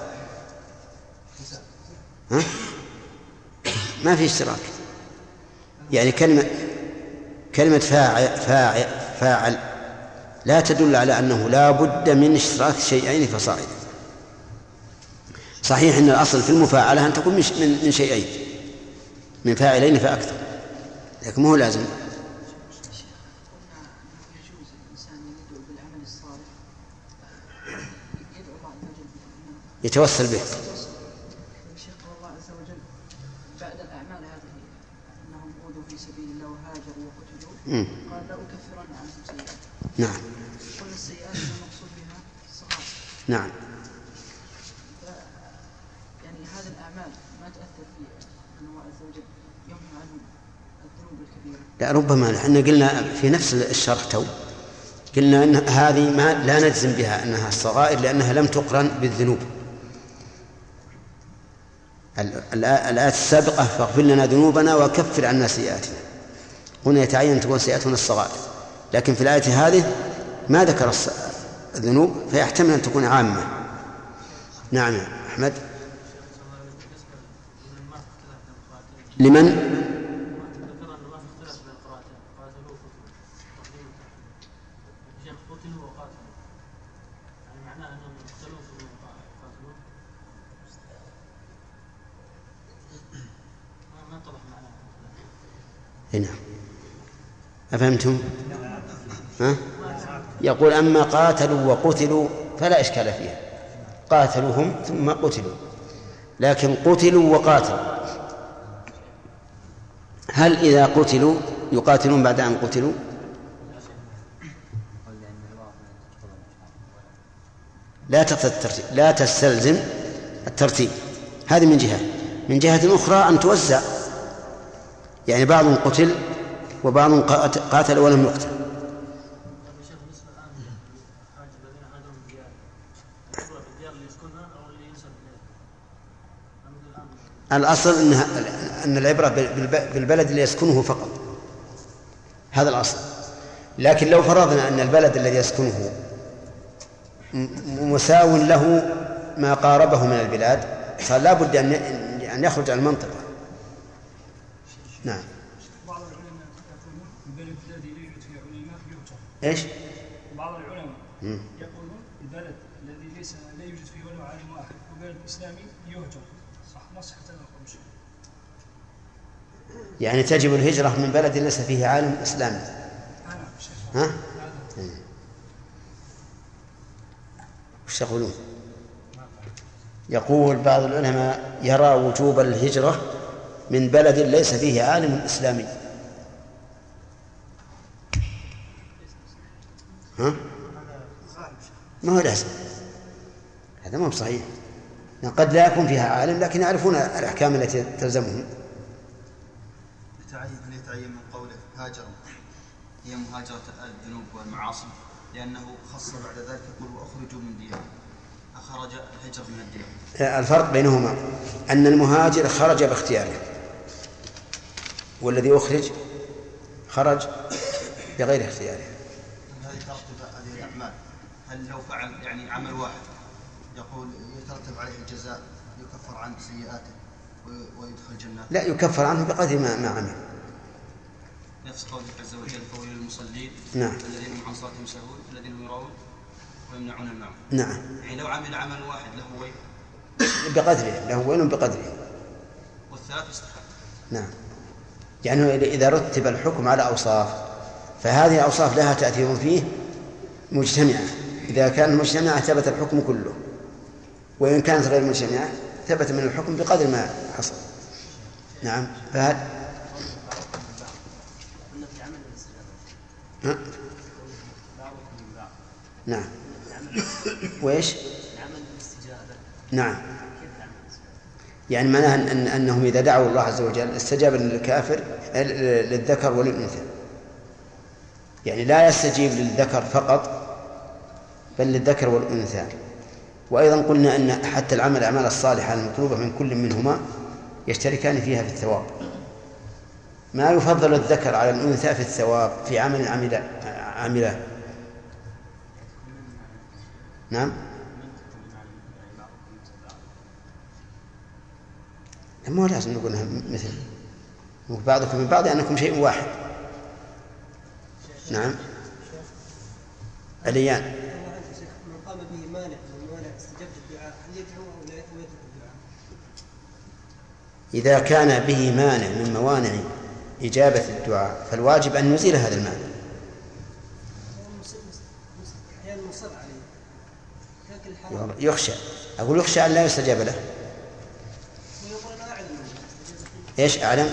ها؟ ما في اشتراك. يعني كلمة كلمة فاعل فاعل فاعل لا تدل على أنه لا بد من اشتراك شيئين فصاعدا. صحيح أن الأصل في المفاعلة أن تكون من من شيئين، من فاعلين فأكثر، لكن مو لازم. يتوسل به. الشيخ الله عز وجل بعد الأعمال هذه أنهم أوذوا في سبيل الله وهاجروا وقتلوا قال لا أكفرن عنهم سيئات. نعم. كل السيئات المقصود بها الصغائر. نعم. يعني هذه الأعمال ما تأثر في أن الله عز وجل يمنع عنهم الذنوب الكبيرة. لا ربما احنا قلنا في نفس الشرح تو قلنا أن هذه ما لا نجزم بها أنها الصغائر لأنها لم تقرن بالذنوب. الآية السابقة فاغفر لنا ذنوبنا وكفر عنا سيئاتنا، هنا يتعين أن تكون سيئاتنا الصغائر، لكن في الآية هذه ما ذكر الذنوب فيحتمل أن تكون عامة. نعم يا أحمد. لمن؟ هنا أفهمتم؟ ها؟ يقول أما قاتلوا وقتلوا فلا إشكال فيها، قاتلوهم ثم قتلوا، لكن قتلوا وقاتلوا، هل إذا قتلوا يقاتلون بعد أن قتلوا؟ لا تترتيب، لا تستلزم الترتيب. هذه من جهة. من جهة أخرى أن توزع، يعني بعض قتل وبعض قاتل ولم يقتل. الأصل إنها أن العبرة بالبلد اللي يسكنه فقط، هذا الأصل. لكن لو فرضنا أن البلد الذي يسكنه مساو له ما قاربه من البلاد فلا بد أن يخرج عن المنطقة. نعم. بعض العلماء يقولون البلد الذي لا يوجد فيه علماء يهجر. ايش؟ بعض العلماء يقولون البلد الذي ليس لا يوجد فيه ولا عالم واحد وبلد اسلامي يهجر. صح ما صحة هذا القول؟ يعني تجب الهجرة من بلد ليس فيه عالم اسلامي. ها؟ وش يقولون؟ يقول بعض العلماء يرى وجوب الهجرة من بلد ليس فيه عالم إسلامي. ها؟ ما هو لازم، هذا ما هو صحيح. قد لا يكون فيها عالم لكن يعرفون الأحكام التي تلزمهم. يتعين يتعين من قوله هاجر هي مهاجرة الذنوب والمعاصي، لأنه خص بعد ذلك يقول وأخرجوا من ديارهم، أخرج الهجر من الديار. الفرق بينهما أن المهاجر خرج باختياره، والذي أخرج خرج بغير اختياره. هذه ترتب هذه الأعمال، هل لو فعل يعني عمل واحد يقول يترتب عليه الجزاء يكفر عن سيئاته ويدخل الجنة؟ لا، يكفر عنه بقدر ما ما عمل. نفس قوله عز وجل فويل للمصلين نعم الذين هم عن صلاتهم ساهون الذين يراون ويمنعون الماعون. نعم. يعني لو عمل عمل واحد له ويل بقدره، له ويل بقدره. والثلاث يستحق. نعم. يعني إذا رتب الحكم على أوصاف فهذه الأوصاف لها تأثير فيه مجتمعة. إذا كان مجتمعة ثبت الحكم كله، وإن كانت غير مجتمعة ثبت من الحكم بقدر ما حصل. نعم. فهل ها؟ نعم. وإيش؟ نعم. يعني معناها أن أنهم إذا دعوا الله عز وجل استجاب للكافر للذكر وللأنثى، يعني لا يستجيب للذكر فقط بل للذكر والأنثى. وأيضا قلنا أن حتى العمل الأعمال الصالحة المطلوبة من كل منهما يشتركان فيها في الثواب. ما يفضل الذكر على الأنثى في الثواب في عمل عمله. نعم. مو لازم نقولها مثل بعضكم من بعض أنكم شيء واحد. نعم. عليان. من قام به مانع من موانع استجابة الدعاء هل يدعو أو لا يدعو الدعاء؟ إذا كان به مانع من موانع إجابة الدعاء فالواجب أن يزيل هذا المانع. أحيانا مصر عليه يخشى، أقول يخشى أن لا يستجاب له. إيش أعلم؟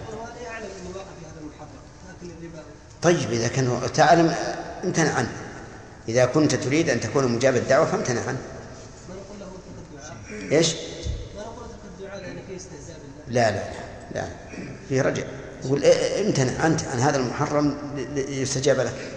طيب إذا كان تعلم امتنع عنه. إذا كنت تريد أن تكون مجاب الدعوة فامتنع عنه. ما نقول له ترك الدعاء. إيش؟ ما نقول ترك الدعاء لأن فيه استهزاء بالله. لا لا لا فيه رجع. يقول امتنع أنت عن هذا المحرم يستجاب لك.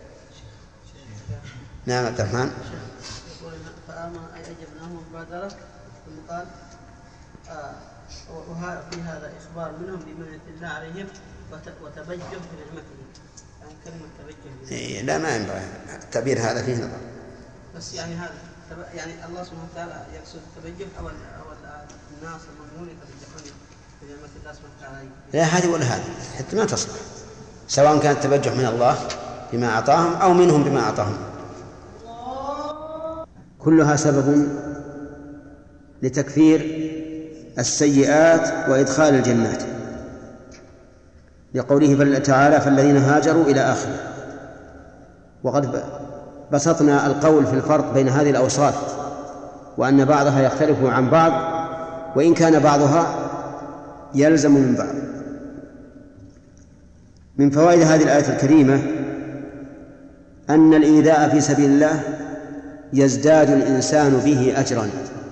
نعم عبد الرحمن. فآمن أي أجبناهم مبادرة ثم قال آه وفي هذا إخبار منهم بمنة الله عليهم وتبجه بنعمته. يعني كلمة تبجه. إيه لا ما ينبغي التعبير هذا فيه نظر. بس يعني هذا يعني الله سبحانه وتعالى يقصد التبجه أو أو الناس المؤمنون يتبجحون بنعمة الله سبحانه وتعالى. لا هذه ولا هذه حتى ما تصلح، سواء كان التبجح من الله بما أعطاهم أو منهم بما أعطاهم. كلها سبب لتكفير السيئات وإدخال الجنات، لقوله تعالى فالذين هاجروا إلى آخره. وقد بسطنا القول في الفرق بين هذه الأوصاف، وأن بعضها يختلف عن بعض وإن كان بعضها يلزم من بعض. من فوائد هذه الآية الكريمة أن الإيذاء في سبيل الله يزداد الإنسان به أجرا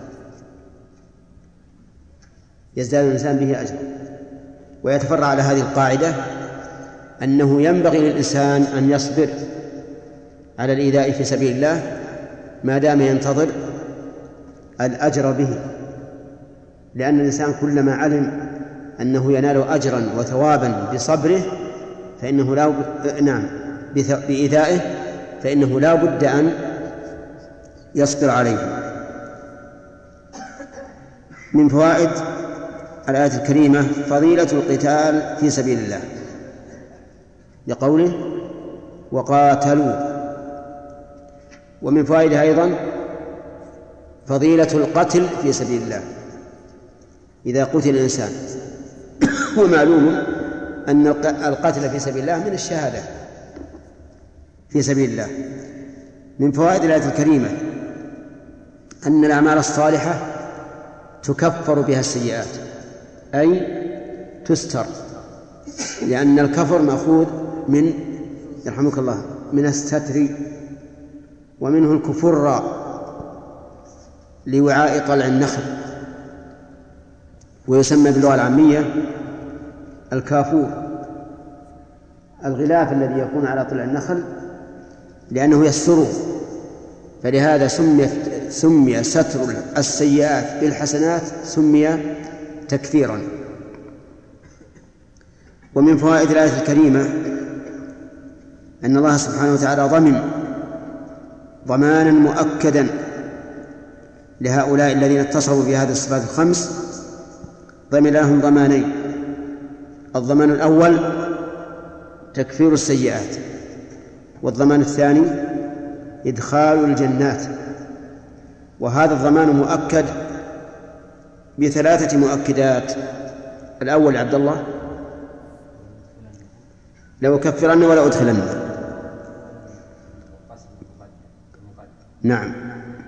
يزداد الإنسان به أجرا ويتفرع على هذه القاعدة أنه ينبغي للإنسان أن يصبر على الإيذاء في سبيل الله ما دام ينتظر الأجر به، لأن الإنسان كلما علم أنه ينال أجرا وثوابا بصبره فإنه لا نعم بإيذائه فإنه لا بد أن يصبر عليه. من فوائد الآية الكريمة فضيلة القتال في سبيل الله، لقوله وقاتلوا. ومن فوائدها أيضا فضيلة القتل في سبيل الله إذا قتل الإنسان. ومعلوم أن القتل في سبيل الله من الشهادة في سبيل الله. من فوائد الآية الكريمة أن الأعمال الصالحة تكفر بها السيئات، أي تستر، لأن الكفر مأخوذ من يرحمك الله من الستر، ومنه الكفر لوعاء طلع النخل، ويسمى باللغة العامية الكافور، الغلاف الذي يكون على طلع النخل لأنه يستره، فلهذا سمي سمي ستر السيئات بالحسنات سمي تكفيرا. ومن فوائد الآية الكريمة أن الله سبحانه وتعالى ضمن ضمانا مؤكدا لهؤلاء الذين اتصفوا بهذه الصفات الخمس، ضمن لهم ضمانين: الضمان الأول تكفير السيئات، والضمان الثاني إدخال الجنات. وهذا الضمان مؤكد بثلاثة مؤكدات. الأول عبد الله لأكفرن ولا أدخلن. نعم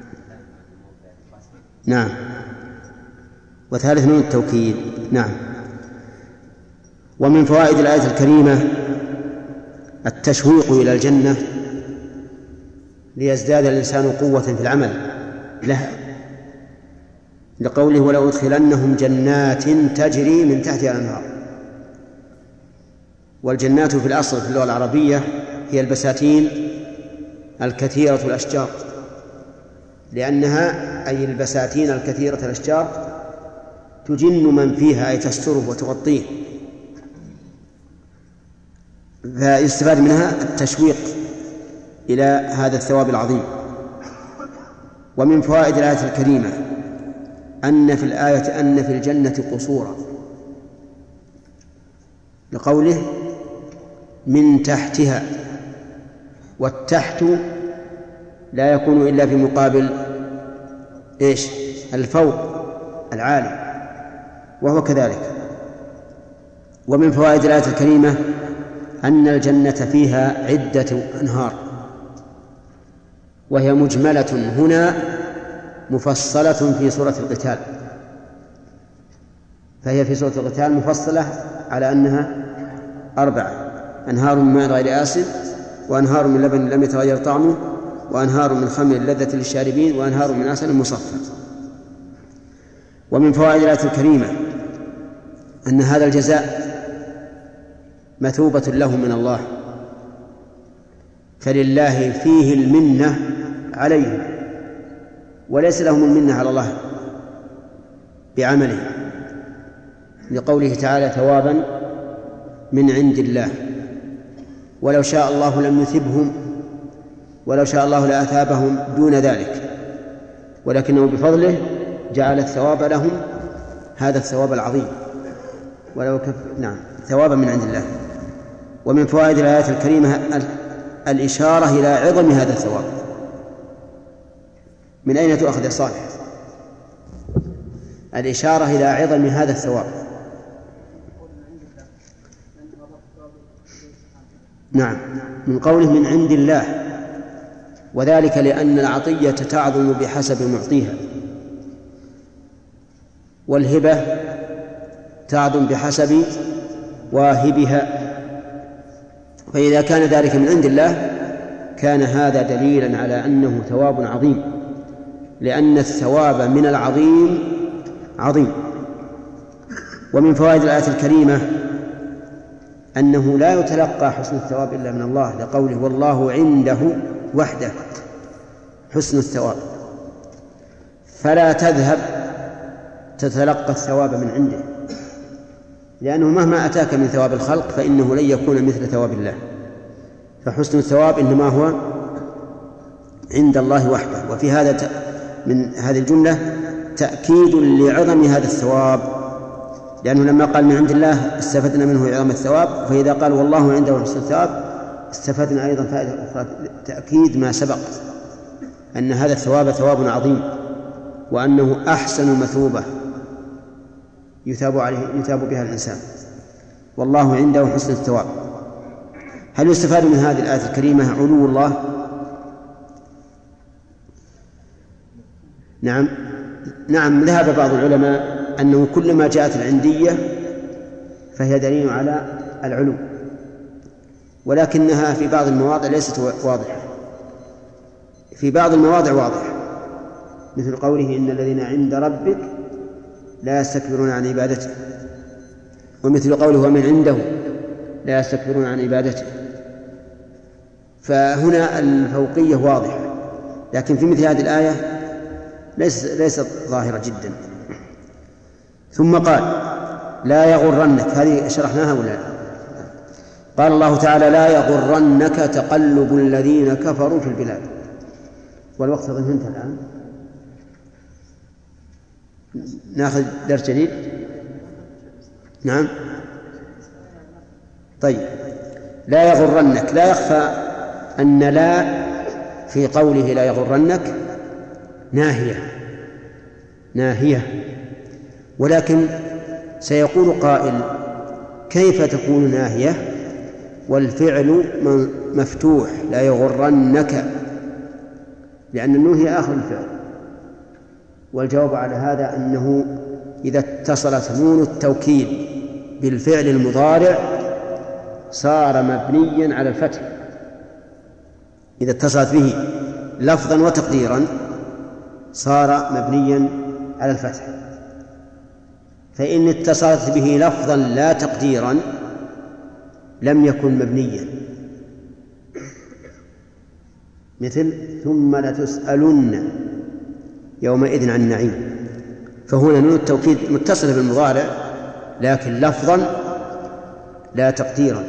نعم. وثالث نون التوكيد. نعم. ومن فوائد الآية الكريمة التشويق إلى الجنة ليزداد الإنسان قوة في العمل لها، لقوله ولو أدخلنهم جنات تجري من تحتها الأنهار. والجنات في الأصل في اللغة العربية هي البساتين الكثيرة الأشجار، لأنها أي البساتين الكثيرة الأشجار تجن من فيها أي تستره وتغطيه، فيستفاد منها التشويق إلى هذا الثواب العظيم. ومن فوائد الآية الكريمة أن في الآية أن في الجنة قصورا، لقوله من تحتها، والتحت لا يكون إلا في مقابل إيش؟ الفوق العالي، وهو كذلك. ومن فوائد الآية الكريمة أن الجنة فيها عدة أنهار، وهي مجملة هنا مفصلة في سورة القتال، فهي في سورة القتال مفصلة على أنها أربعة: أنهار من ماء غير آسن، وأنهار من لبن لم يتغير طعمه، وأنهار من خمر لذة للشاربين، وأنهار من عسل مصفى. ومن فوائد الآية الكريمة أن هذا الجزاء مثوبة له من الله، فلله فيه المنة عليهم، وليس لهم المنة على الله بعمله، لقوله تعالى ثوابا من عند الله. ولو شاء الله لم يثبهم، ولو شاء الله لأثابهم دون ذلك، ولكنه بفضله جعل الثواب لهم هذا الثواب العظيم، ولو كف... نعم ثوابا من عند الله. ومن فوائد الآيات الكريمة الإشارة إلى عظم هذا الثواب. من أين تؤخذ يا صالح؟ الإشارة إلى عظم هذا الثواب. نعم، من قوله من عند الله، وذلك لأن العطية تعظم بحسب معطيها، والهبة تعظم بحسب واهبها، فإذا كان ذلك من عند الله كان هذا دليلا على أنه ثواب عظيم، لأن الثواب من العظيم عظيم. ومن فوائد الآية الكريمة أنه لا يتلقى حسن الثواب إلا من الله، لقوله والله عنده وحده حسن الثواب، فلا تذهب تتلقى الثواب من عنده، لأنه مهما أتاك من ثواب الخلق فإنه لن يكون مثل ثواب الله، فحسن الثواب إنما هو عند الله وحده. وفي هذا من هذه الجملة تأكيد لعظم هذا الثواب، لأنه لما قال من عند الله استفدنا منه عظم الثواب، فإذا قال والله عنده حسن الثواب استفدنا أيضا فائدة أخرى تأكيد ما سبق، أن هذا الثواب ثواب عظيم، وأنه أحسن مثوبة يثاب عليه يثاب بها الإنسان، والله عنده حسن الثواب. هل يستفاد من هذه الآية الكريمة علو الله؟ نعم نعم ذهب بعض العلماء أنه كلما جاءت العندية فهي دليل على العلو، ولكنها في بعض المواضع ليست واضحة، في بعض المواضع واضحة، مثل قوله إن الذين عند ربك لا يستكبرون عن عبادته، ومثل قوله ومن عنده لا يستكبرون عن عبادته. فهنا الفوقية واضحة، لكن في مثل هذه الآية ليس ليست ظاهرة جدا. ثم قال لا يغرنك، هذه شرحناها ولا؟ قال الله تعالى لا يغرنك تقلب الذين كفروا في البلاد. والوقت قد انتهى الآن، ناخذ درس جديد. نعم طيب. لا يغرنك، لا يخفى أن لا في قوله لا يغرنك ناهية ناهية، ولكن سيقول قائل كيف تكون ناهية والفعل مفتوح لا يغرنك، لأن النون هي آخر الفعل. والجواب على هذا أنه إذا اتصلت نون التوكيد بالفعل المضارع صار مبنيا على الفتح، إذا اتصلت به لفظا وتقديرا صار مبنيا على الفتح. فإن اتصلت به لفظا لا تقديرا لم يكن مبنيا، مثل ثم لتسألن يومئذ عن النعيم. فهنا نون التوكيد متصلة بالمضارع لكن لفظا لا تقديرا.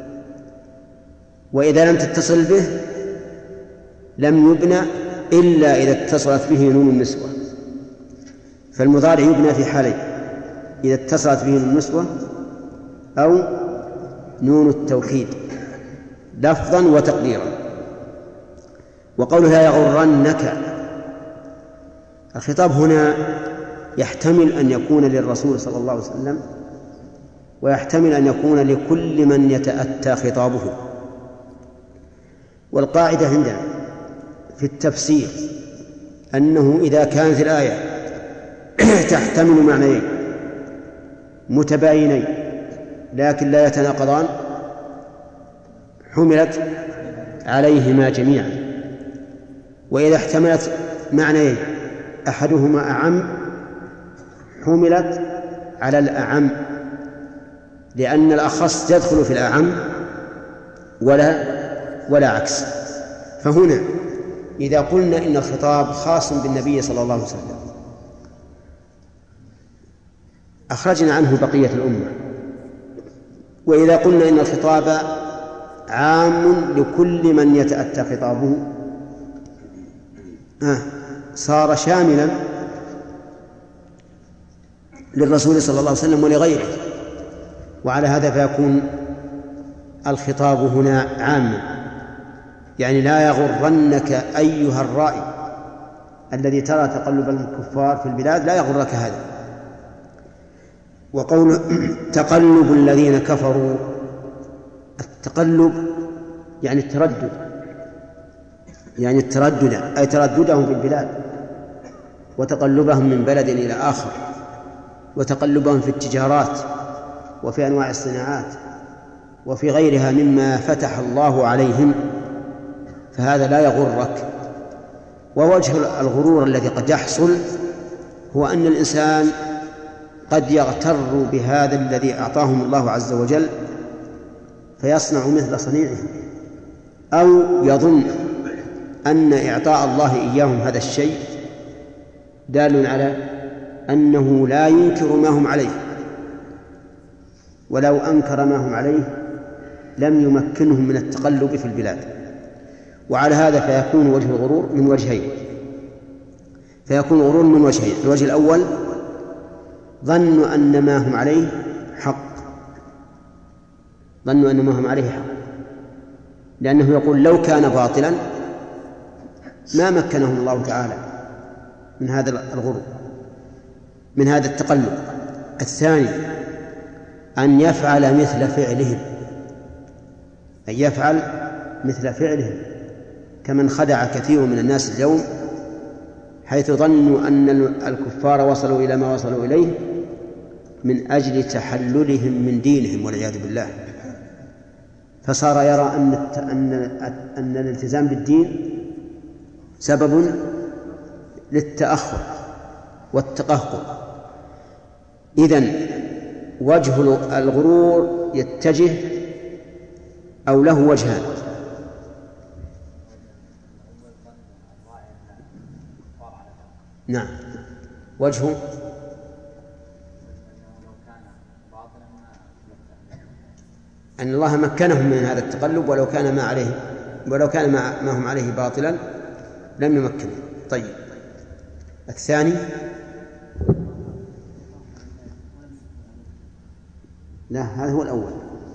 وإذا لم تتصل به لم يبنى إلا إذا اتصلت به نون النسوة. فالمضارع يبنى في حالين: إذا اتصلت به نون النسوة أو نون التوكيد لفظا وتقديرا. وقوله لا يغرنك، الخطاب هنا يحتمل أن يكون للرسول صلى الله عليه وسلم ويحتمل أن يكون لكل من يتأتى خطابه. والقاعدة عندنا في التفسير أنه إذا كانت الآية تحتمل معنيين متباينين لكن لا يتناقضان حملت عليهما جميعا، وإذا احتملت معنيين أحدهما أعم حملت على الأعم، لأن الأخص يدخل في الأعم ولا ولا عكس. فهنا إذا قلنا إن الخطاب خاص بالنبي صلى الله عليه وسلم أخرجنا عنه بقية الأمة، وإذا قلنا إن الخطاب عام لكل من يتأتى خطابه آه صار شاملا للرسول صلى الله عليه وسلم ولغيره. وعلى هذا فيكون الخطاب هنا عاما، يعني لا يغرنك أيها الرائي الذي ترى تقلب الكفار في البلاد، لا يغرك هذا. وقول تقلب الذين كفروا، التقلب يعني التردد، يعني التردد أي ترددهم في البلاد وتقلبهم من بلد إلى آخر وتقلبهم في التجارات وفي أنواع الصناعات وفي غيرها مما فتح الله عليهم، فهذا لا يغرك. ووجه الغرور الذي قد يحصل هو أن الإنسان قد يغتر بهذا الذي أعطاهم الله عز وجل فيصنع مثل صنيعهم، أو يظن أن إعطاء الله إياهم هذا الشيء دال على أنه لا ينكر ما هم عليه، ولو أنكر ما هم عليه لم يمكنهم من التقلب في البلاد. وعلى هذا فيكون وجه الغرور من وجهين، فيكون غرور من وجهين: الوجه الأول ظنوا أن ما هم عليه حق، ظنوا أن ما هم عليه حق، لأنه يقول لو كان باطلا ما مكنهم الله تعالى من هذا الغرور، من هذا التقلب. الثاني أن يفعل مثل فعلهم، أن يفعل مثل فعلهم كمن خدع كثير من الناس اليوم، حيث ظنوا أن الكفار وصلوا إلى ما وصلوا إليه من أجل تحللهم من دينهم والعياذ بالله، فصار يرى أن أن أن الالتزام بالدين سبب للتأخر والتقهقر. إذن وجه الغرور يتجه أو له وجهان: نعم، وجهه أن الله مكنهم من هذا التقلب، ولو كان ما عليه ولو كان ما, ما هم عليه باطلا لم يمكنهم. طيب، الثاني لا، هذا هو الأول،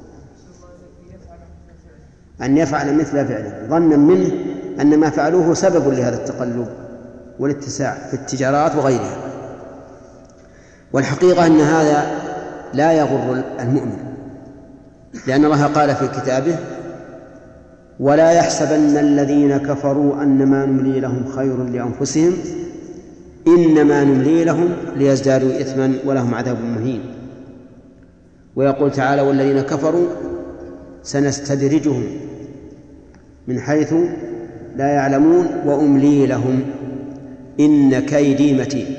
أن يفعل مثل فعله ظنا منه أن ما فعلوه سبب لهذا التقلب والاتساع في التجارات وغيرها. والحقيقة أن هذا لا يغر المؤمن، لأن الله قال في كتابه: ولا يحسبن الذين كفروا أنما نملي لهم خير لأنفسهم إنما نملي لهم ليزدادوا إثما ولهم عذاب مهين. ويقول تعالى: والذين كفروا سنستدرجهم من حيث لا يعلمون وأملي لهم إن كيدي متين.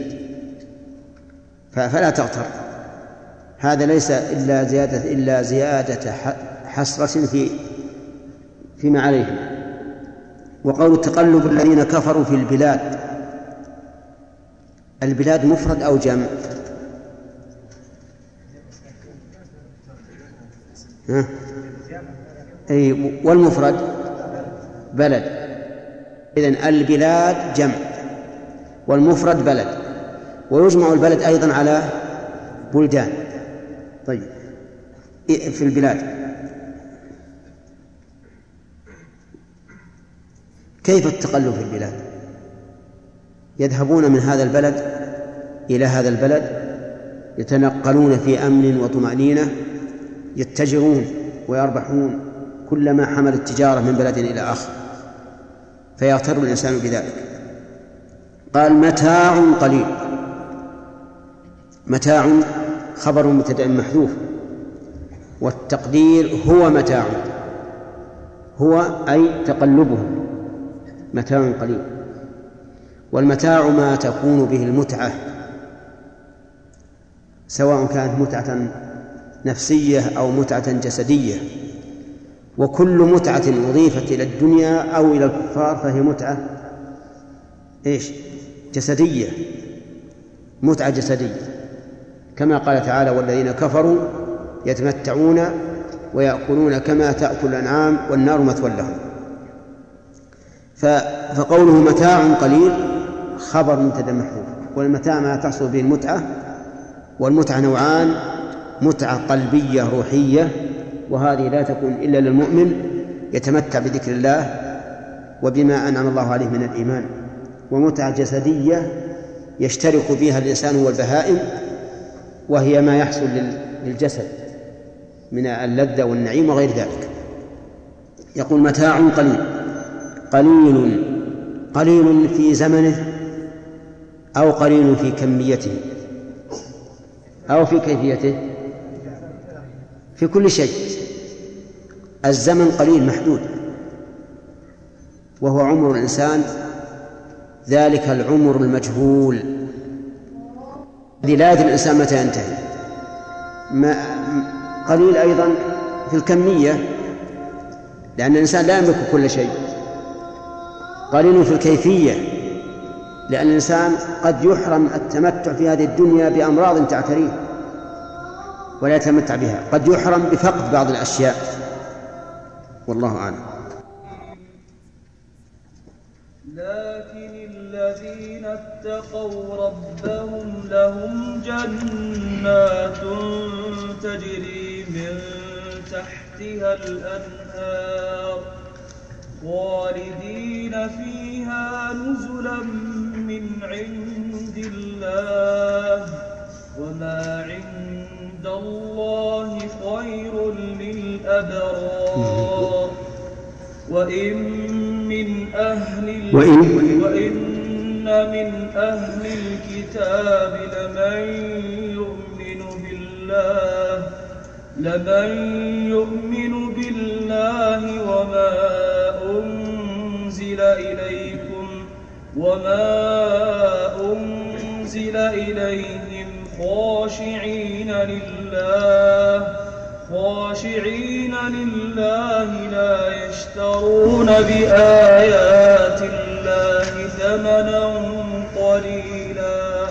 فلا تغتر، هذا ليس إلا زيادة إلا زيادة حسرة في فيما عليهم. وقول تقلب الذين كفروا في البلاد، البلاد مفرد أو جمع؟ ها؟ أي، والمفرد بلد. إذن البلاد جمع والمفرد بلد، ويجمع البلد أيضا على بلدان. طيب، في البلاد كيف التقلب في البلاد؟ يذهبون من هذا البلد إلى هذا البلد، يتنقلون في أمن وطمأنينة، يتجرون ويربحون كلما حمل التجارة من بلد إلى آخر، فيغتر الإنسان بذلك. قال: متاع قليل. متاع خبر مبتدأ محذوف، والتقدير هو متاع، هو أي تقلبهم، متاع قليل. والمتاع ما تكون به المتعة، سواء كانت متعة نفسية أو متعة جسدية، وكل متعة أضيفت إلى الدنيا أو إلى الكفار فهي متعة إيش؟ جسدية، متعة جسدية، كما قال تعالى: والذين كفروا يتمتعون ويأكلون كما تأكل الأنعام والنار مثوى لهم. فقوله متاع قليل خبر مبتدأ محذوف، والمتاع ما تحصل به المتعة، والمتعة نوعان: متعة قلبية روحية، وهذه لا تكون إلا للمؤمن يتمتع بذكر الله وبما أنعم الله عليه من الإيمان، ومتعة جسدية يشترك فيها الإنسان والبهائم، وهي ما يحصل للجسد من اللذة والنعيم وغير ذلك. يقول: متاع قليل. قليل قليل في زمنه أو قليل في كميته أو في كيفيته، في كل شيء. الزمن قليل محدود، وهو عمر الإنسان، ذلك العمر المجهول الذي لا يدري الإنسان متى ينتهي. قليل أيضا في الكمية، لأن الإنسان لا يملك كل شيء. قليل في الكيفية، لأن الإنسان قد يحرم التمتع في هذه الدنيا بأمراض تعتريه ولا يتمتع بها، قد يحرم بفقد بعض الأشياء، والله أعلم. لكن الذين اتقوا ربهم لهم جنات تجري من تحتها الأنهار خالدين فيها نزلا من عند الله وما عند الله خير للأبرار. وإن من أهل وإن, وإن من أهل الكتاب لمن يؤمن بالله لمن يؤمن بالله وما أنزل إليكم وما أنزل إليهم خاشعين لله خاشعين لله لا يشترون بآيات الله ثمنا قليلا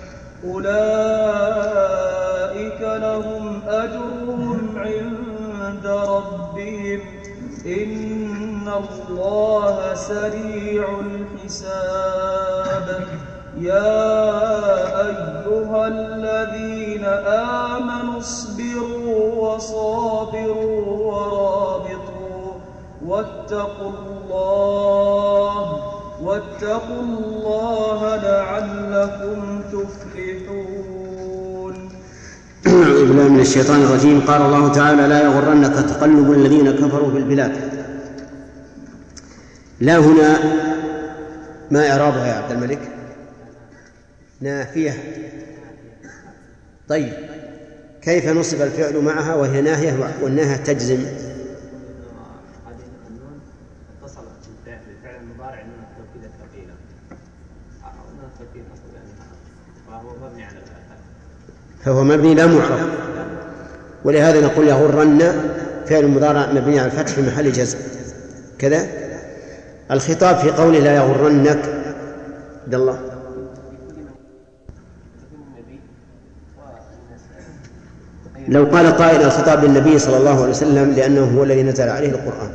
أولئك لهم أجرهم عند ربهم إن الله سريع الحساب. يا أيها الذين آمنوا اصبروا وصابروا ورابطوا واتقوا الله واتقوا الله لعلكم تفلحون. أعوذ بالله من الشيطان الرجيم. قال الله تعالى: لا يغرنك تقلب الذين كفروا في البلاد. لا هنا ما إعرابها يا عبد الملك؟ نافية. طيب كيف نصب الفعل معها وهي ناهية والناهية تجزم؟ فهو مبني لا معرب، ولهذا نقول يغرن فعل مضارع مبني على الفتح في محل جزم كذا. الخطاب في قوله لا يغرنك عبد الله لو قال قائل الخطاب للنبي صلى الله عليه وسلم لأنه هو الذي نزل عليه القرآن،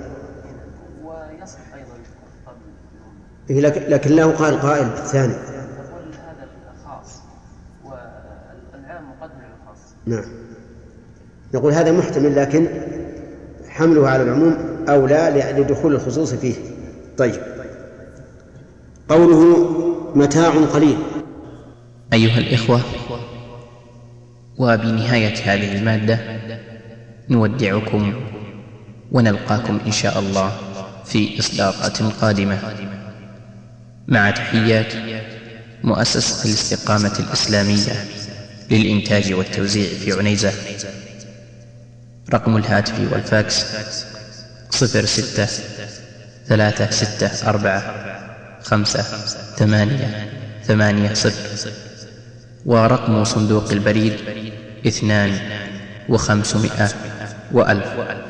لكن له قال قائل الثاني نعم، نقول هذا محتمل لكن حمله على العموم أولى لدخول الخصوص فيه. طيب قوله متاع قليل. أيها الإخوة، وبنهاية هذه المادة نودعكم ونلقاكم إن شاء الله في إصدارات قادمة، مع تحيات مؤسسة الاستقامة الإسلامية للإنتاج والتوزيع في عنيزة. رقم الهاتف والفاكس صفر ستة ثلاثة ستة أربعة خمسة ثمانية ثمانية صفر، ورقم صندوق البريد اثنان وخمسمائة وألف.